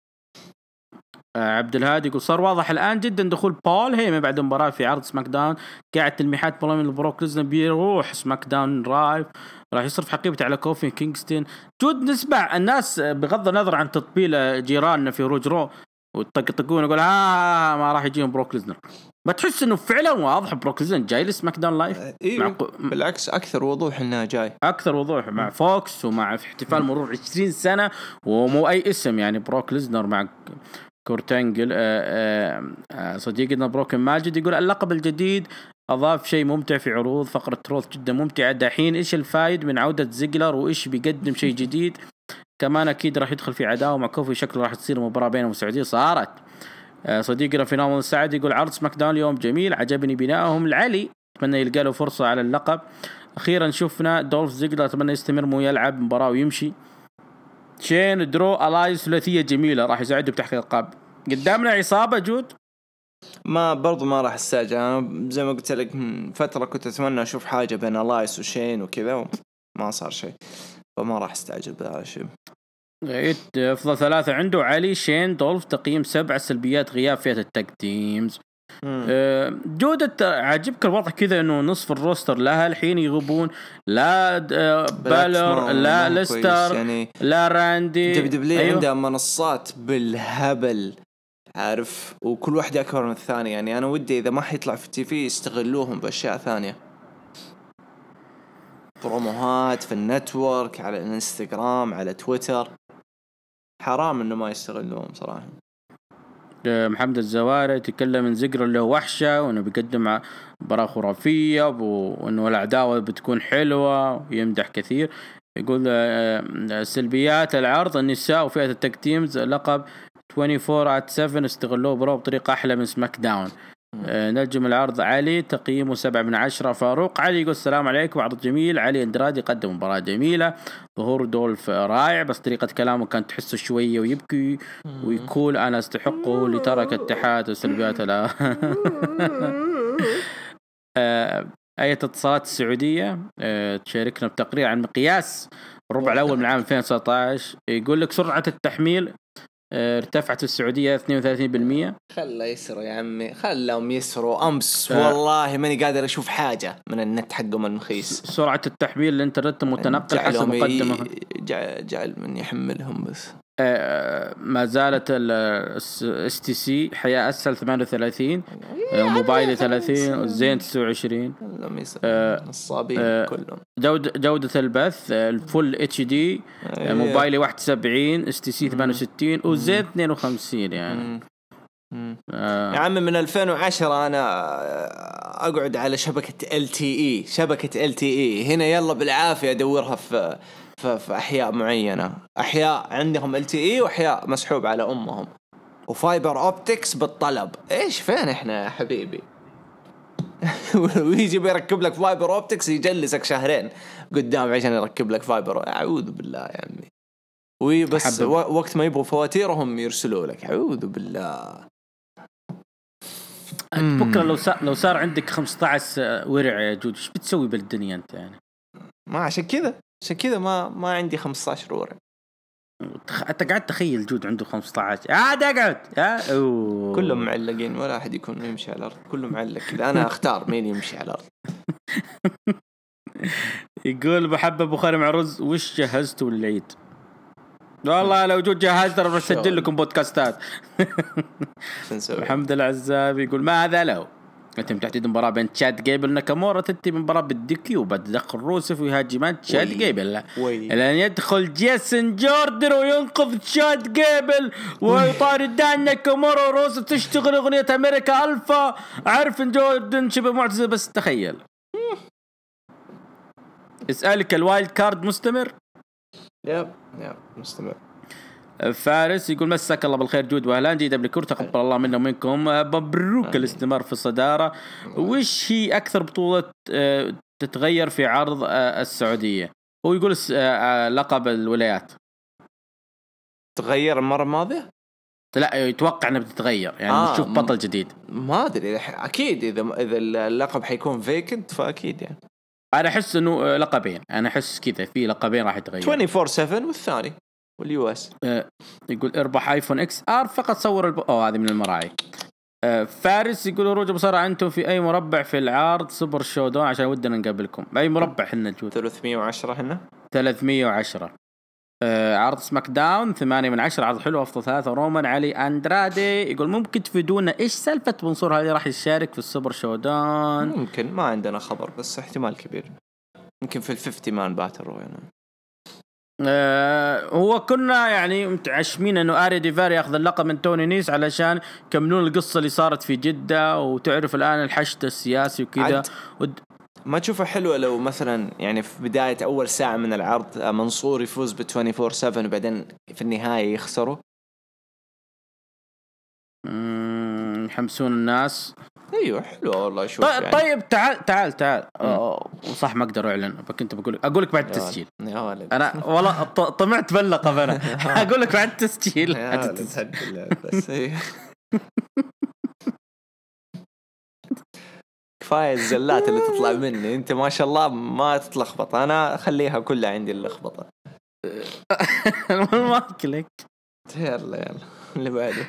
عبد الهادي يقول صار واضح الآن جدا دخول بول هيمن بعد مباراة في عرض سماك داون، قاعد تلميحات بول من بروك ليزنر بيروح سماك داون رايف، راح يصرف حقيبته على كوفي كينغستون. جود نسمع الناس بغض النظر عن تطبيل جيراننا في روج رو ويطقطقون يقول ها ما راح يجيهم بروك ليزنر، ما تحس انه فعلا واضح بروك ليزنر جاي لسماك داون لايف؟ إيه مع... بالعكس اكثر وضوح انه جاي، اكثر وضوح مع فوكس ومع في احتفال مرور عشرين سنة ومو اي اسم يعني بروك ليزنر مع كورتانجل. صديقنا بروكن ماجد يقول اللقب الجديد أضاف شيء ممتع في عروض فقرة تروث جدا ممتعة. دحين إيش الفايد من عودة زيجلر وإيش بيقدم شيء جديد؟ كمان أكيد راح يدخل في عداوة مع كوفي، شكله راح تصير مباراة بينهم والسعودية. صارت. صديقنا في نامل السعد يقول عرض سماك داون اليوم جميل عجبني بنائهم العلي، أتمنى يلقى له فرصة على اللقب. أخيرا شفنا دولف زيجلر، أتمنى يستمر مو يلعب مباراة ويمشي. شين درو ألايز ثلاثية جميلة راح يساعده بتحقيق القاب. قدامنا عصابة جود ما برضو ما راح استعجل. أنا زي ما قلت لك من فترة كنت أتمنى أشوف حاجة بين ألايس وشين وكذا، وما صار شيء، فما راح استعجل بهذا الشيء. أفضل ثلاثة عنده علي، شين، دولف، تقييم سبعة. سلبيات غياب فئة التاج تيمز. أه جودة عجبك الوضع كذا إنه نصف الروستر لها الحين يغيبون، لا بالر، لا ليستر، يعني لا راندي. دبليو دبليو أيوه. عندها منصات بالهبل عارف، وكل واحدة أكبر من الثانية. يعني أنا ودي إذا ما حيطلع في التي في يستغلوهم بأشياء ثانية، بروموهات في النتورك، على الانستغرام، على تويتر. حرام إنه ما يستغلوهم صراحة. محمد الزواري تكلم من زقر اللي هو وحشة، وإنه بيقدم مباراة خرافية، وإنه العداوة بتكون حلوة، ويمدح كثير. يقول سلبيات العرض النساء وفئة التاج تيمز لقب أربعة وعشرين على سبعة استغلوه برو بطريقة أحلى من سماك داون. آه نجم العرض علي تقييمه سبعة من عشرة. فاروق علي يقول السلام عليكم، عرض جميل. علي اندرادي قدم مباراة جميلة. ظهور دولف رائع، بس طريقة كلامه كانت تحسه شوية ويبكي ويقول أنا استحقه لترك الاتحاد وسلبيات لا. آه أية اتصالات السعودية آه تشاركنا بتقرير عن مقياس الربع الأول من عام ألفين وتسعة عشر. يقول لك سرعة التحميل ارتفعت في السعودية اثنين وثلاثين بالمئة. خلا يسروا يا عمي، خلاهم يسروا. أمس ف... والله ماني قادر أشوف حاجة من النت حقهم المخيس. سرعة التحميل الانترنت متنقل حسب مقدمه، جعل, جعل من يحملهم بس. آه ما زالت الاس تي سي حياة أسهل ثمانية وثلاثين، موبايل ثلاثين، والزين تسعة وعشرين. الصابين آه كلهم. جودة جودة البث الفول اتش دي موبايلي واحد وسبعين، اس تي سي ثمانية وستين، والزين اثنين وخمسين. يعني آه. يا عم من ألفين وعشرة أنا أقعد على شبكة ال تي إي، شبكة ال تي إي هنا يلا بالعافية أدورها في في أحياء معينة. أحياء عندهم ال تي إي وأحياء مسحوب على أمهم، وفايبر أوبتكس بالطلب. إيش فين إحنا يا حبيبي؟ ويجي بيركب لك فايبر أوبتكس يجلسك شهرين قدام عشان يركب لك فايبر. أعوذ بالله يا عمي. وبس وقت ما يبغوا فواتيرهم يرسلوا لك. أعوذ بالله. بكرة لو صار لو صار عندك خمسة عشر ورع يا جود، ايش بتسوي بالدنيا انت؟ يعني ما عشان كذا عشان كذا ما ما عندي خمسة عشر ورع. انت قاعد تخيل جود عنده خمسة عشر عاد اقعد أوه. كلهم معلقين، ولا احد يكون يمشي على الارض، كله معلق كذا. انا اختار مين يمشي على الارض. يقول محبب بخاري مع رز، وش جهزتوا للعيد؟ والله لو جود جهاز ترى بسجل لكم بودكاستات. محمد العزاب يقول ما هذا لو يتم تحديد مباراة بين تشاد جيبل ناكامورا، تنتهي مباراة بالديكي وبتدخل روسف ويهاجمان تشاد جيبل، لأن يدخل جيسون جوردن وينقذ تشاد جيبل ويطارد دان ناكامورا، وروسف تشتغل أغنية أمريكا ألفا. عارف إن جوردن شبه معتزل، بس تخيل. اسألك الوايلد كارد مستمر؟ يب يب مستمر. فارس يقول مساك الله بالخير جود واهلان جيد بلكور، تقبل الله منا ومنكم، مبروك الاستمرار في الصدارة. وش هي أكثر بطولة تتغير في عرض السعودية؟ هو يقول لقب الولايات تغير المرة الماضية؟ لا يتوقع أنه بتتغير، يعني آه نشوف بطل جديد. ما أدري أكيد إذا إذا اللقب حيكون فيكنت فأكيد يعني. أنا أحس إنه لقبين، أنا أحس كذا في لقبين راح يتغير، أربعة وعشرين سبعة والثاني واليو اس. أه يقول اربح ايفون اكس ار فقط صور الب... أوه هذه من المراعي. أه فارس يقول روج بصراحة أنتم في أي مربع في العرض سوبر شو دون عشان ودنا نقابلكم. أي مربع حنا جود؟ ثلاثمية وعشرة هنا ثلاثمية وعشرة. أه عرض سماك داون ثمانية من عشرة، عرض حلو. أفضل ثلاثة رومان علي أندرادي. يقول ممكن تفيدونا إيش سالفة منصور هذه راح يشارك في السوبر شو دون؟ ممكن ما عندنا خبر بس احتمال كبير ممكن في الفيفتي مان باتر يعني. آه هو كنا يعني متعشمين انه اري ديفار ياخذ اللقب من توني نيس علشان يكملون القصه اللي صارت في جده، وتعرف الان الحشد السياسي وكذا. ود... ما تشوفه حلوه لو مثلا يعني في بدايه اول ساعه من العرض منصور يفوز ب أربعة وعشرين سبعة وبعدين في النهايه يخسروا؟ امم يحمسون الناس. ايوه حلو والله. شوف طيب, يعني. طيب تعال تعال تعال وصح ما اقدر اعلن، كنت بقول اقول لك بعد التسجيل. يا ولد انا والله طمعت باللقب انا. اقول لك بعد التسجيل. بس كفاية الزلات اللي تطلع مني، انت ما شاء الله ما تتلخبط، انا اخليها كلها عندي اللخبطة. المايك لك. يلا يلا اللي بعده.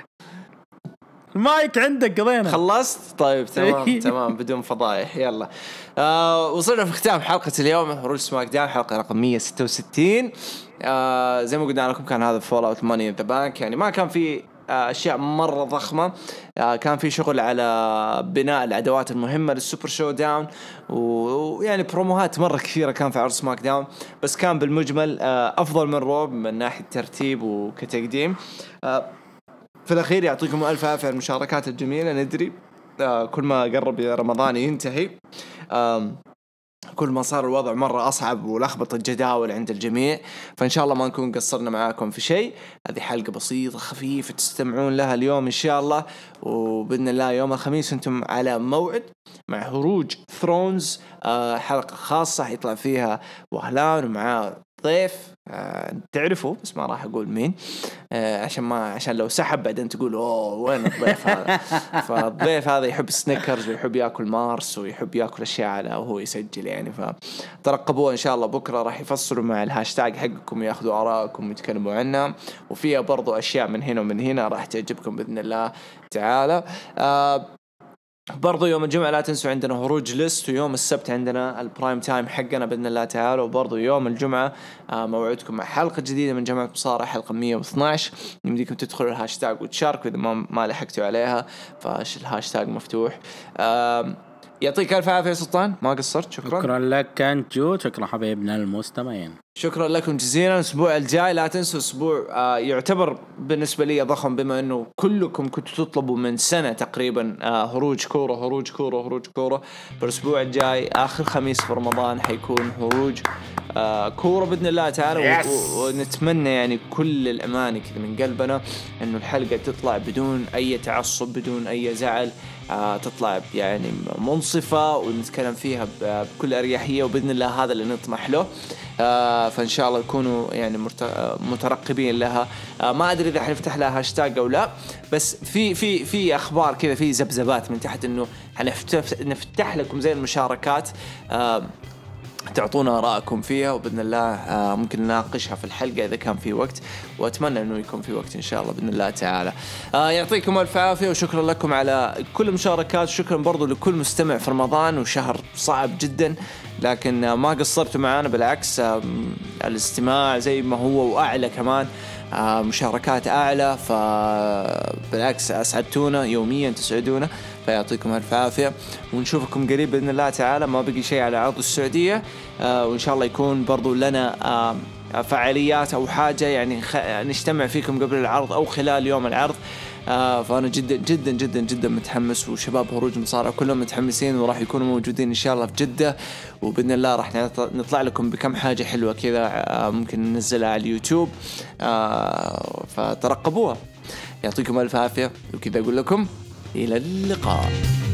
المايك عندك قضينا. خلصت؟ طيب تمام تمام بدون فضايح. يلا آه وصلنا في ختام حلقة اليوم هروج سماك داون، حلقة رقم مية وستة وستين. آه زي ما قلنا لكم كان هذا فول اوت ماني ان ذا بانك، يعني ما كان في آه اشياء مرة ضخمة. آه كان في شغل على بناء الادوات المهمة للسوبر شو داون، ويعني بروموهات مرة كثيرة كان في عرض سماك داون، بس كان بالمجمل آه افضل من روب من ناحية ترتيب وكتقديم. آه في الأخير يعطيكم ألف عافية المشاركات الجميلة. ندري آه كل ما قرب رمضان ينتهي آه كل ما صار الوضع مرة أصعب ولخبط الجداول عند الجميع، فإن شاء الله ما نكون قصرنا معاكم في شيء. هذه حلقة بسيطة خفيفة تستمعون لها اليوم إن شاء الله، وبإذن الله يوم الخميس أنتم على موعد مع هروج ثرونز، آه حلقة خاصة يطلع فيها وهلان ومعاه ضيف آه تعرفوا بس ما راح أقول مين آه عشان ما عشان لو سحب بعدين تقول أوه وين الضيف هذا. فالضيف هذا يحب سنيكرز ويحب يأكل مارس ويحب يأكل أشياء على وهو يسجل يعني، فترقبوه إن شاء الله. بكرة راح يفصلوا مع الهاشتاج حقكم يأخذوا آراءكم ويتكلموا عنها، وفيها برضو أشياء من هنا ومن هنا راح تعجبكم بإذن الله تعالى. آه برضو يوم الجمعة لا تنسوا عندنا هروج ليست، ويوم السبت عندنا البرايم تايم حقنا بإذن الله تعالى. وبرضو يوم الجمعة آه موعدكم مع حلقة جديدة من جماعة مصارعة حلقة مية واثناشر. يمديكم تدخلوا الهاشتاج وتشاركوا إذا ما ما لحقتوا عليها، فاش الهاشتاج مفتوح. آه يعطيك ألف عافية سلطان، ما قصرت. شكرا شكرا لك أنت جود، شكرا حبايبنا المستمعين، شكرا لكم جزيلا. الأسبوع الجاي لا تنسوا أسبوع آه يعتبر بالنسبة لي ضخم، بما أنه كلكم كنتوا تطلبوا من سنة تقريبا آه هروج كورة هروج كورة هروج كورة. بالأسبوع الجاي آخر خميس في رمضان حيكون هروج آه كورة بإذن الله تعالى. yes. ونتمنى يعني كل الأماني كذا من قلبنا أنه الحلقة تطلع بدون أي تعصب بدون أي زعل، آه تطلع يعني منصفة ونتكلم فيها بكل أريحية، وبإذن الله هذا اللي نطمح له. آه فإن شاء الله يكونوا يعني مترقبين لها. آه ما أدري إذا حنفتح لها هاشتاج أو لا، بس في في في أخبار كذا في زبزبات من تحت إنه حنفتح لكم زي المشاركات، آه تعطونا آراءكم فيها، وبإذن الله آه ممكن نناقشها في الحلقة إذا كان في وقت، وأتمنى إنه يكون في وقت إن شاء الله بإذن الله تعالى. آه يعطيكم ألف عافية وشكرا لكم على كل المشاركات، وشكرا برضو لكل مستمع في رمضان وشهر صعب جدا، لكن آه ما قصرتوا معنا بالعكس. آه الاستماع زي ما هو وأعلى كمان، آه مشاركات أعلى، فبالعكس أسعدتونا يوميا تسعدونا، فيعطيكم ألف عافية ونشوفكم قريب بإذن الله تعالى. ما بقي شيء على عرض السعودية، آه وإن شاء الله يكون برضو لنا آه فعاليات أو حاجة يعني خ... نجتمع فيكم قبل العرض أو خلال يوم العرض. آه فأنا جدا جدا جدا جدا متحمس، وشباب هروج مصارعة كلهم متحمسين وراح يكونوا موجودين إن شاء الله في جدة، وبإذن الله راح نطلع لكم بكم حاجة حلوة كذا آه ممكن ننزلها على اليوتيوب، آه فترقبوها. يعطيكم ألف عافية، وكذا أقول لكم إلى اللقاء.